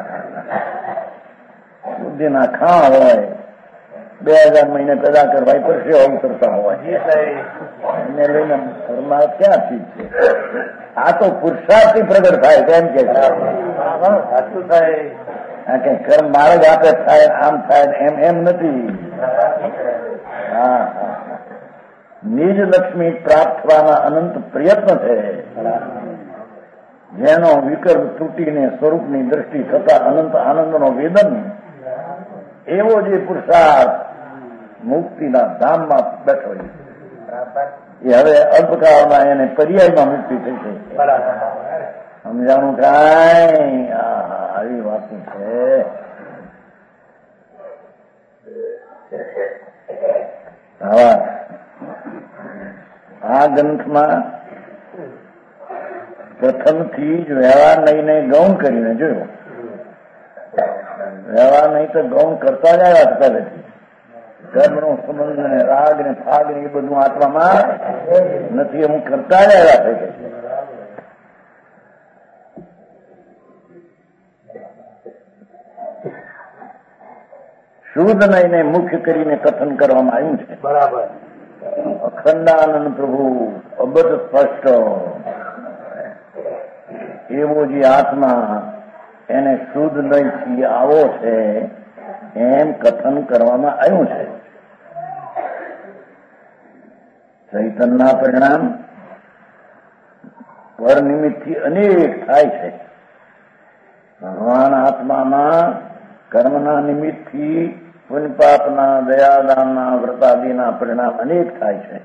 બુદ્ધિના ખા હોય, બે હજાર મહિને પેદા કરવા પરસેવો ઉતરતા હોય એને લઈને ઘરમાં ક્યાં ચીજ છે? આ તો પુરુષાર્થથી પ્રગટ થાય કેમ કે સાચું થાય. આ કઈ કર્મ માર્ગ આપે થાય આમ થાય એમ એમ નથી. હા હા નિજ લક્ષ્મી પ્રાપ્ત થવાના અનંત પ્રયત્ન છે. જેનો વિકલ્પ તૂટીને સ્વરૂપની દ્રષ્ટિ થતા અનંત આનંદનો વેદન એવો જે પુરુષાર્થ મુક્તિના ધામમાં બેઠો છે. એ હવે અલ્પકાળમાં એને પર્યાયમાં મુક્તિ થઈ છે. સમજાણું કાંઈ? આવી વાત છે. આવા આ ગ્રંથમાં પ્રથમથી જ વ્યવહાર લઈને ગૌણ કરીને જોયું. વ્યવહાર નહીં તો ગૌણ કરતા જ આવ્યા પહેલેથી. કર્મનો સંબંધ ને રાગ ને ફાગ ને એ બધું આત્મામાં નથી, હું કરતા જ આવ્યા થઈ ગઈ. શુદ્ધ નહીને મુખ્ય કરીને કથન કરવામાં આવ્યું છે. બરાબર. અખંડાનંદ પ્રભુ અબધ સ્પષ્ટ એવો જે આત્મા એને શુદ્ધ નહીથી આવો છે એમ કથન કરવામાં આવ્યું છે. ચૈતનના પરિણામ પર નિમિત્તથી અનેક થાય છે. ભગવાન આત્મામાં કર્મના નિમિત્તથી પુણ્યપાપના, દયાદાનના, વ્રતાદિના પરિણામ અનેક થાય છે.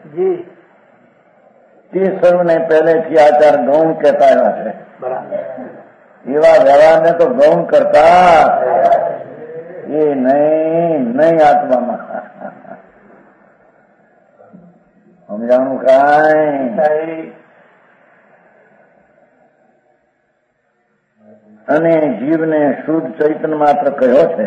તે સર્વને પહેલેથી આચાર ગૌણ કહેતા આવ્યા છે. એવા વ્યવહારને તો ગૌણ કરતા એ નહીં નહીં આત્મામાં. સમજાણું કાંઈ? અને જીવને શુદ્ધ ચૈતન્ય માત્ર કહ્યો છે.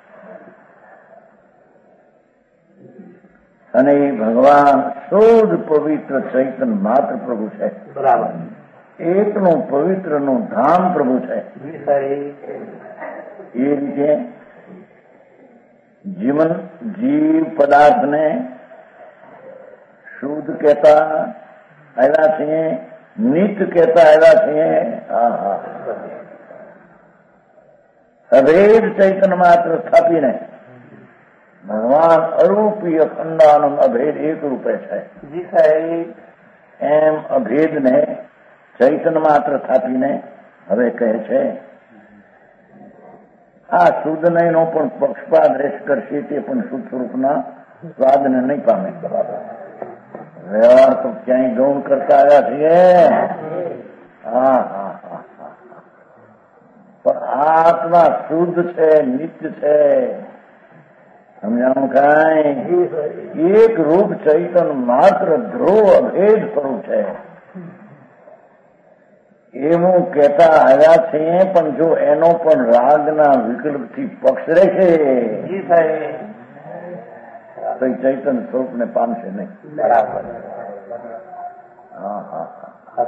અને એ ભગવાન શુદ્ધ પવિત્ર ચૈતન્ય માત્ર પ્રભુ છે. બરાબર. એકનું પવિત્રનું ધામ પ્રભુ છે. એ રીતે જીવન જીવ પદાર્થને શુદ્ધ કહેતા આવ્યા છીએ, નિત્ય કહેતા આવ્યા છીએ. હા હા. અભેદ ચૈતન્ય માત્ર સ્થાપીને ભગવાન અરૂપી અખંડાનંદ અભેદ એક રૂપે છે. એમ અભેદને ચૈતન્ય માત્ર સ્થાપીને હવે કહે છે આ શુદ્ધ નહીં નો પણ પક્ષપાત રેશ કરશે તે પણ શુદ્ધ સ્વરૂપના સ્વાદને નહીં પામે. વ્યવહાર તો ક્યાંય ગૌણ કરતા આવ્યા છીએ. હા હા હા હા. પણ આત્મા શુદ્ધ છે, નિત્ય છે. સમજાણું કાંઈ? એક રૂપ ચૈતન માત્ર ધ્રુવ અભેદ સ્વરૂપ છે એવું કહેતા આવ્યા છે. પણ જો એનો પણ રાગના વિકલ્પથી પક્ષ રહેશે તો ચૈતન સ્વરૂપને પામશે નહીં. બરાબર. હા હા હા.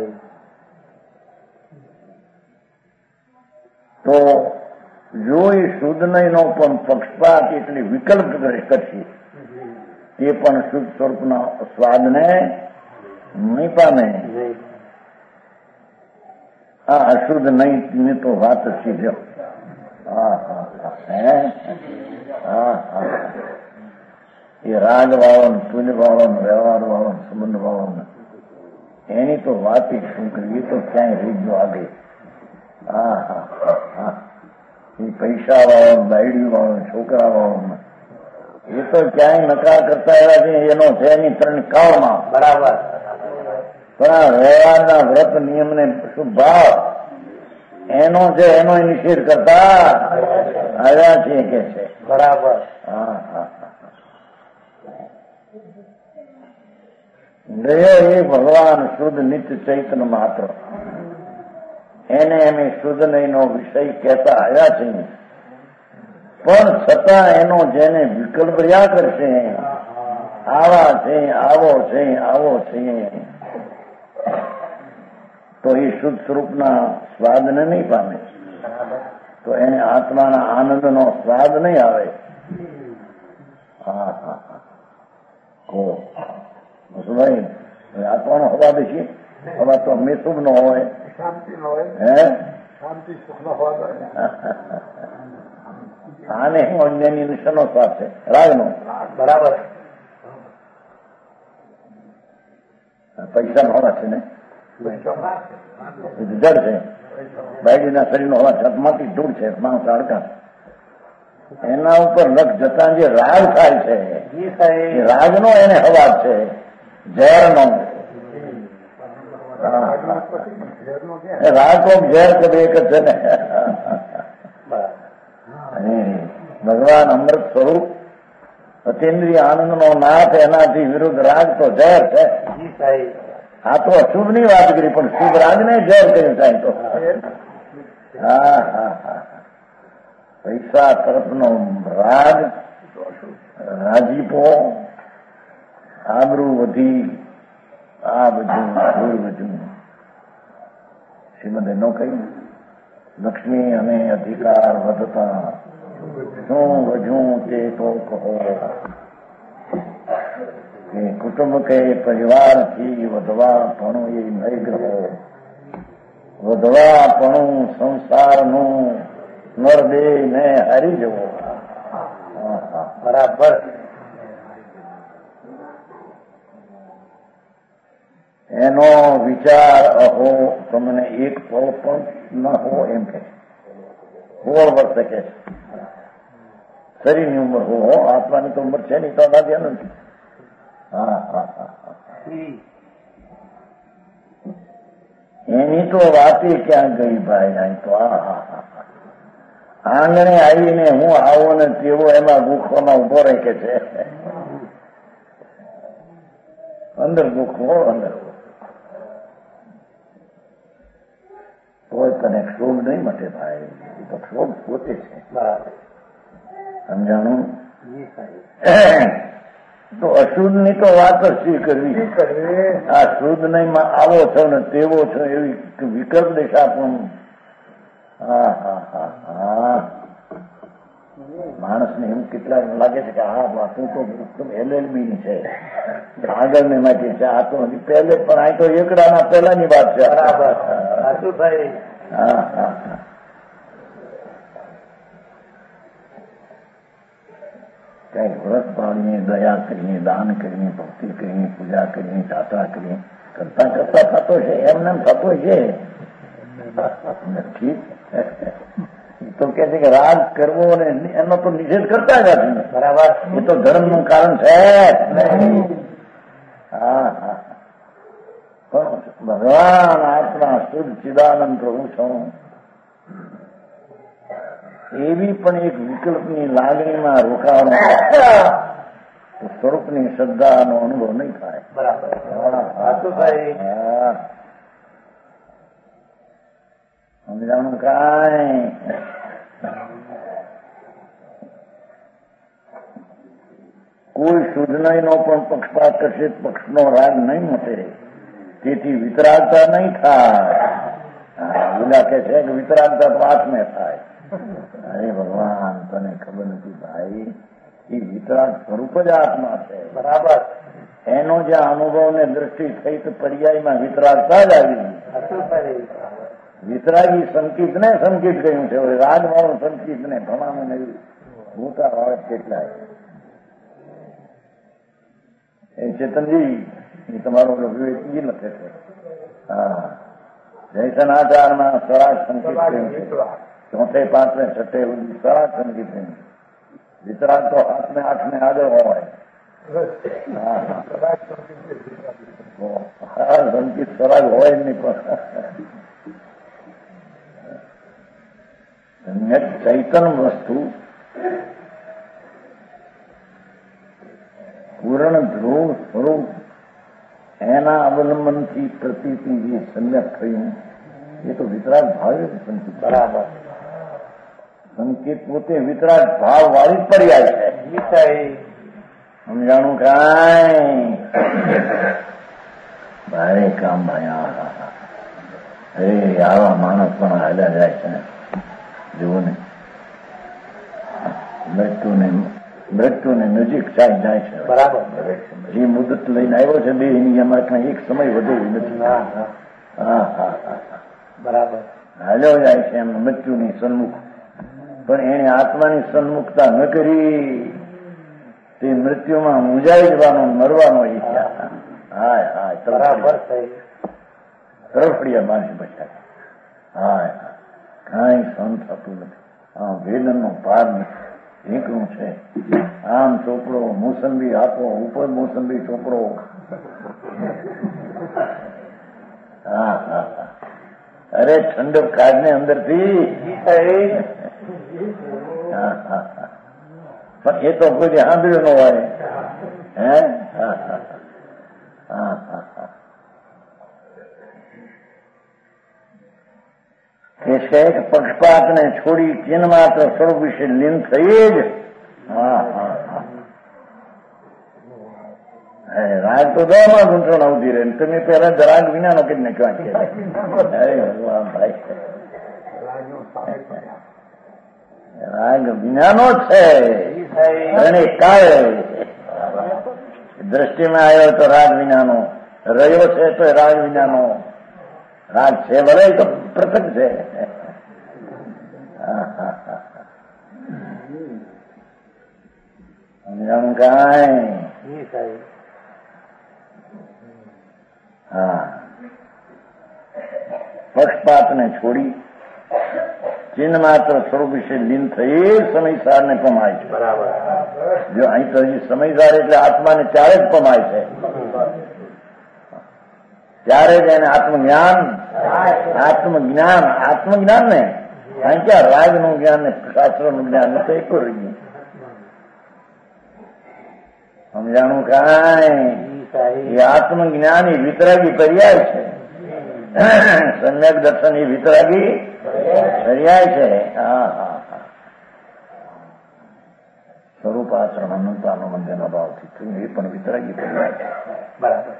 તો જો એ શુદ્ધ નહીં નો પણ પક્ષપાત એટલે વિકલ્પ કરશે તે પણ શુદ્ધ સ્વરૂપના સ્વાદને નહીં પામે. આ અશુદ્ધ નહીં તો વાત સીધો. હા હા હા હા. એ રાગ વાળો, પુણ્ય વાળો, વ્યવહાર વાળો, સંબંધ વાળો એની તો વાત શું કરવી? એ તો ક્યાંય રીજો આગળ. હા હા હા. એ પૈસા વાળો, બાયડી વાળો, છોકરા વાળો એ તો ક્યાંય નકાર કરતા એવા છે. એનો છે એની ત્રણ કાળમાં. બરાબર. પણ આ વ્યવહારના વ્રત નિયમને શુભ ભાવ એનો છે એનો નિષેધ કરતા આવ્યા છે કે છે. બરાબર. હા હા. દયા એ ભગવાન શુદ્ધ નિત્ય ચૈતન્ય માત્ર એને અમે શુદ્ધ નહીં નો વિષય કહેતા આવ્યા છે. પણ છતાં એનો જેને વિકલ્પ રહ્યા કરશે આવા છે, આવો છે, આવો છે તો એ શુદ્ધ સ્વરૂપના સ્વાદને નહીં પામે. તો એને આત્માના આનંદનો સ્વાદ નહીં આવે. હા હા હા. ભાઈ આત્માનો હવા બેસી હવા તો હંમેશા શુભ નો હોય. હે શાંતિ સુખ નો હોય. આને હું અજ્ઞાની નિશાનો સ્વાદ છે રાગનો. બરાબર. પૈસા નો હવા છે ને જડ છે. બાયડીના શરીરનો હવા છતમાંથી ધૂળ છે. માણસ હાડકા એના ઉપર લક્ષ જતા જે રાગ થાય છે એ રાગનો એને હવાજ છે, ઝેરનો. રાગ તો ઝેર કદે એક જ છે ને. ભગવાન અમૃત સ્વરૂપ અતિન્દ્રિય આનંદનો નાથ, એનાથી વિરુદ્ધ રાગ તો ઝેર છે. આ તો અશુભની વાત કરી, પણ શુભ રાગને ઝેર કર્યું થાય તો. હા હા હા પૈસા તરફનો રાગ, રાજીપો, આબરૂ વધી, આ બધું ભૂલ બધું શ્રીમદે નો કહ્યું. લક્ષ્મી અને અધિકાર વધતા શું વધ્યું તે તો કહો, કે કુટુંબ કે પરિવારથી વધવા પણ એ નહીં ગ્રહો, વધવા પણ સંસારનું નરદેહ ને હારી જવો. બરાબર. એનો વિચાર અહો તમને એક પળ પણ ન હો એમ કે સોળ વર્ષે કે છે. શરીરની ઉંમર હો, આત્માની તો ઉંમર છે નહીં તો ધ્યાન નથી. હા હા હા એની તો વાત ક્યાં ગઈ ભાઈ. અહીં તો આ હા હા આંગણે આવીને હું આવો ને તેવો એમાં ગુખોમાં ઉભો રહે કે છે. અંદર ગુખો અંદર કોઈ તને ક્ષોભ નહીં મટે ભાઈ. એ તો ક્ષોભ પોતે છે. સમજાણું? તો અશુદ્ધ ની તો વાત જ શી કરવી. આ શુદ્ધ નહીં આવો છો ને તેવો છો એવી વિકલ્પ દિશા પણ. હા હા હા હા માણસને એમ કેટલાક લાગે છે કે આ વાતું તો એકદમ એલએલબી ની છે, આગળ ને માટે છે. આ તો હજી પહેલે પણ આ તો એકડાના પહેલાની વાત છે. બરાબર. હા હા હા કઈ વ્રત પાડીએ, દયા કરીએ, દાન કરીએ, ભક્તિ કરીએ, પૂજા કરીએ, યાત્રા કરીએ, કરતા કરતા થતો છે. એમને થતો છે નથી. તો કે છે કે રાગ કરવો ને એનો તો નિષેધ કરતા જ નથી. બરાબર. એ તો ધર્મનું કારણ છે. હા હા પણ ભગવાન આપણા શુદ્ધ ચિદાનંદ પ્રભુ છો એવી પણ એક વિકલ્પની લાગણીમાં રોકાવાનો સ્વરૂપની શ્રદ્ધાનો અનુભવ નહીં થાય. બરાબર. સમજાણું કાંઈ? કોઈ શુદ્ધનયનો પણ પક્ષપાત કરશે, પક્ષનો રાગ નહીં મટે, તેથી વિતરાગતા નહીં થાય. ઓલા કે છે કે વિતરાગતા તો આત્મે થાય. અરે ભગવાન તને ખબર નથી ભાઈ, એ વિતરાગ સ્વરૂપ જ આત્મા છે. બરાબર. એનો જે અનુભવ ને દ્રષ્ટિ થઈ તો પર્યાયમાં વિતરાગતા જ આવી. વિતરાગી સંકિત ને સંકિત કહ્યું છે. રાગ વાળું સંકિત ને ભણાવે ને મોટા વાળે કેટલાય. એ ચેતનજી એ તમારો વિવેકજી લખે છે. હા જયસનાચારમાં સ્વરાજ સંકિત કહ્યું છે. ચોથે પાંચમે છઠ્ઠે સ્વરાજ સંકિત કહ્યું. વિતરાગ તો હાથને આઠને આગળ હોય. હા સંકિત સ્વરાજ હોય નહીં પણ ચૈતન વસ્તુ પૂર્ણ ધ્રુવ સ્વરૂપ એના અવલંબનથી પ્રતીતિ જે સમ્યક થયું એ તો વિતરાગ ભાવે સંકિત. બરાબર. સંકિત પોતે વિતરાગ ભાવ વાળી પર્યાય છે. સમજાણું કાંઈ? ભારે કામ ભાઈ. અરે આવા માણસ પણ હાલ્યા જાય છે. જુઓ ને મૃત્યુને મૃત્યુને નજીક ચાઈ જાય છે. બરાબર. જે મુદત લઈને આવ્યો છે બે એની એમાં એક સમય વધુ નથી. હા હા હા બરાબર. હાલ્યો જાય છે એમ મૃત્યુની સન્મુખ. પણ એને આત્માની સન્મુખતા ન કરી તે મૃત્યુમાં મુંજાઈ જવાનો મરવાનો ઈચ્છા. હાય હાય બરાબર. તરફડિયા માણસ બચ્યા. હાય કાંઈ સહન થતું નથી. હા વેદનનો પાર નથી. એકલું છે. આમ ચોપડો, મોસંબી આપો, ઉપર મોસંબી ચોપડો. હા હા હા, અરે ઠંડક કાઢને અંદરથી. હા હા હા, પણ એ તો કોઈ સાંભળ્યું ન હોય. હે હા હા હા હા હા, કે શેખ પક્ષપાતને છોડી ચિન્હ માત્ર સ્વરૂપ વિશે લીન થઈ જ. હા હા હા, રાગ તો દવામાં ગૂંચવણ આવતી રહે. તમે પેલા રાગ વિનાનો કઈ નાખ્યો. અરે ભગવાન ભાઈ, રાગ વિનાનો છે. અને કાય દ્રષ્ટિમાં આવ્યો તો રાગ વિનાનો, રહ્યો છે તો રાગ વિનાનો. રાગ છે ભલે તો પૃથક છે. સમજાણું કાંઈ? હા, પક્ષપાતને છોડી ચિન્હ માત્ર સ્વરૂપ વિશે લીન થઈ સમયસાર ને પમાય છે. બરાબર. જો અહીં તો હજી સમયસાર એટલે આત્માને ત્યારે જ પમાય છે, ત્યારે જ એને આત્મજ્ઞાન. આત્મજ્ઞાન આત્મજ્ઞાન ને અહીં ક્યાં રાગનું જ્ઞાન ને શાસ્ત્રનું જ્ઞાન તો એક રહ્યું. સમજાણું કાંઈ? એ આત્મજ્ઞાન એ વિતરાગી પર્યાય છે. સમ્યક દર્શન એ વિતરાગી પર્યાય છે. હા હા હા, સ્વરૂપ આચરણ અનંતાનો મંદિરના ભાવથી થયું એ પણ વિતરાગી પર્યાય છે. બરાબર.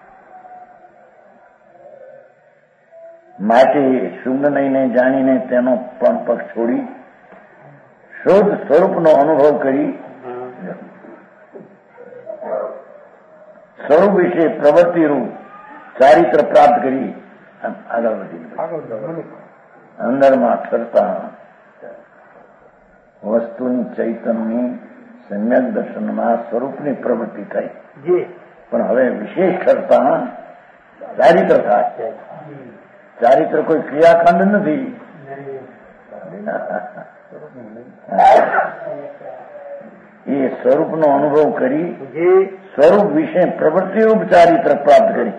માટે શુદ્ધ નહીને જાણીને તેનો પણ પક્ષ છોડી શુદ્ધ સ્વરૂપનો અનુભવ કરી સ્વરૂપ વિશે પ્રવૃત્તિરૂપ ચારિત્ર પ્રાપ્ત કરી આગળ વધી અંદરમાં ઠરતા વસ્તુની ચૈતન્યની સમ્યક દર્શનમાં સ્વરૂપની પ્રવૃત્તિ થઈ. પણ હવે વિશેષ ઠરતા ચારિત્ર થાય. ચારિત્ર કોઈ ક્રિયાખંડ નથી. એ સ્વરૂપનો અનુભવ કરી સ્વરૂપ વિશે પ્રવૃત્તિરૂપ ચારિત્ર પ્રાપ્ત કરી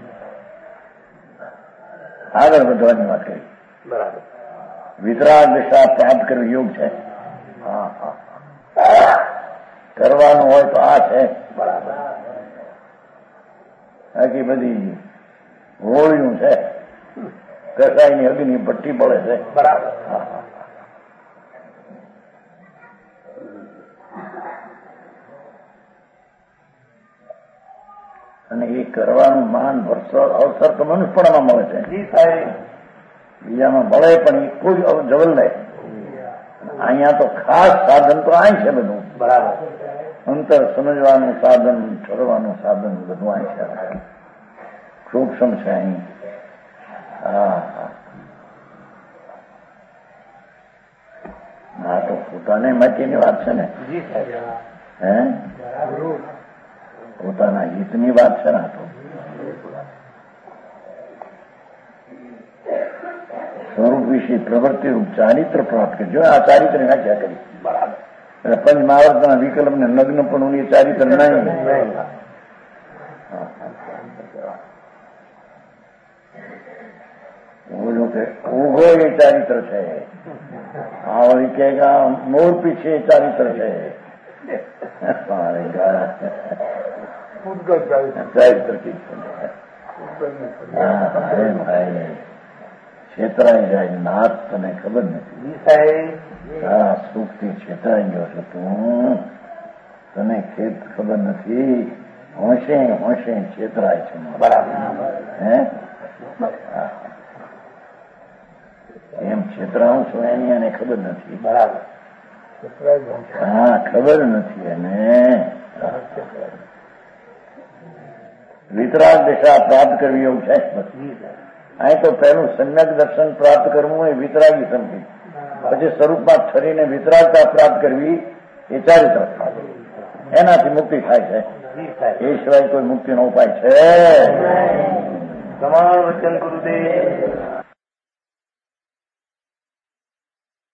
આગળ વધવાની વાત કરી. બરાબર. વિતરાગ દિશા પ્રાપ્ત કરવી યોગ છે. હા હા, કરવાનું હોય તો આ છે. બરાબર. બાકી બધી હોળિયું છે, કસાઈની અગ્નિ ભઠ્ઠી પડે છે. બરાબર. હા હા, અને એ કરવાનું માન વર્ષો અવસર તો મનુષ્યપણામાં મળે છે. બીજામાં મળે પણ એ કોઈ જવલ લે. અહીંયા તો ખાસ સાધન તો અહીં છે બધું. બરાબર. અંતર સમજવાનું સાધન, ઠરવાનું સાધન બધું અહીં છે. સૂક્ષ્મ છે અહીં. હા હા, હા તો પોતાને માટેની વાત છે ને. હે, પોતાના હિતની વાત છે ને. તો સ્વરૂપ વિશે પ્રવૃત્તિરૂપ ચારિત્ર પ્રાપ્ત કરજો. આ ચારિત્ર વ્યાખ્યા કરી. બરાબર. પંચ મહાવર્તના વિકલ્પ ને નગ્ન પણ એ ચારિત્ર નહીં. ઉઘો એ ચારિત્ર છે. આ વળી કે મોર પીછે એ ચારિત્ર છે. ચારિત્ર ભાઈ છેતરાઈ જાય. નાથ તને ખબર નથી. હા, સુખથી છેતરાઈ ગયો છો તું. તને ખેત ખબર નથી. હોશે હોશે છેતરાય છે. બરાબર. હે, એમ છેતરાવું છું એની એને ખબર નથી. બરાબર. હા, ખબર નથી એને. વિતરાગ દિશા પ્રાપ્ત કરવી એવું છે. અહીં તો પહેલું સમ્યક દર્શન પ્રાપ્ત કરવું એ વિતરાગી સમજી, પછી સ્વરૂપમાં ઠરીને વિતરાગતા પ્રાપ્ત કરવી એ ચારિત્ર. એનાથી મુક્તિ થાય છે. એ સિવાય કોઈ મુક્તિનો ઉપાય છે? તમારું વચન ગુરુદેવ.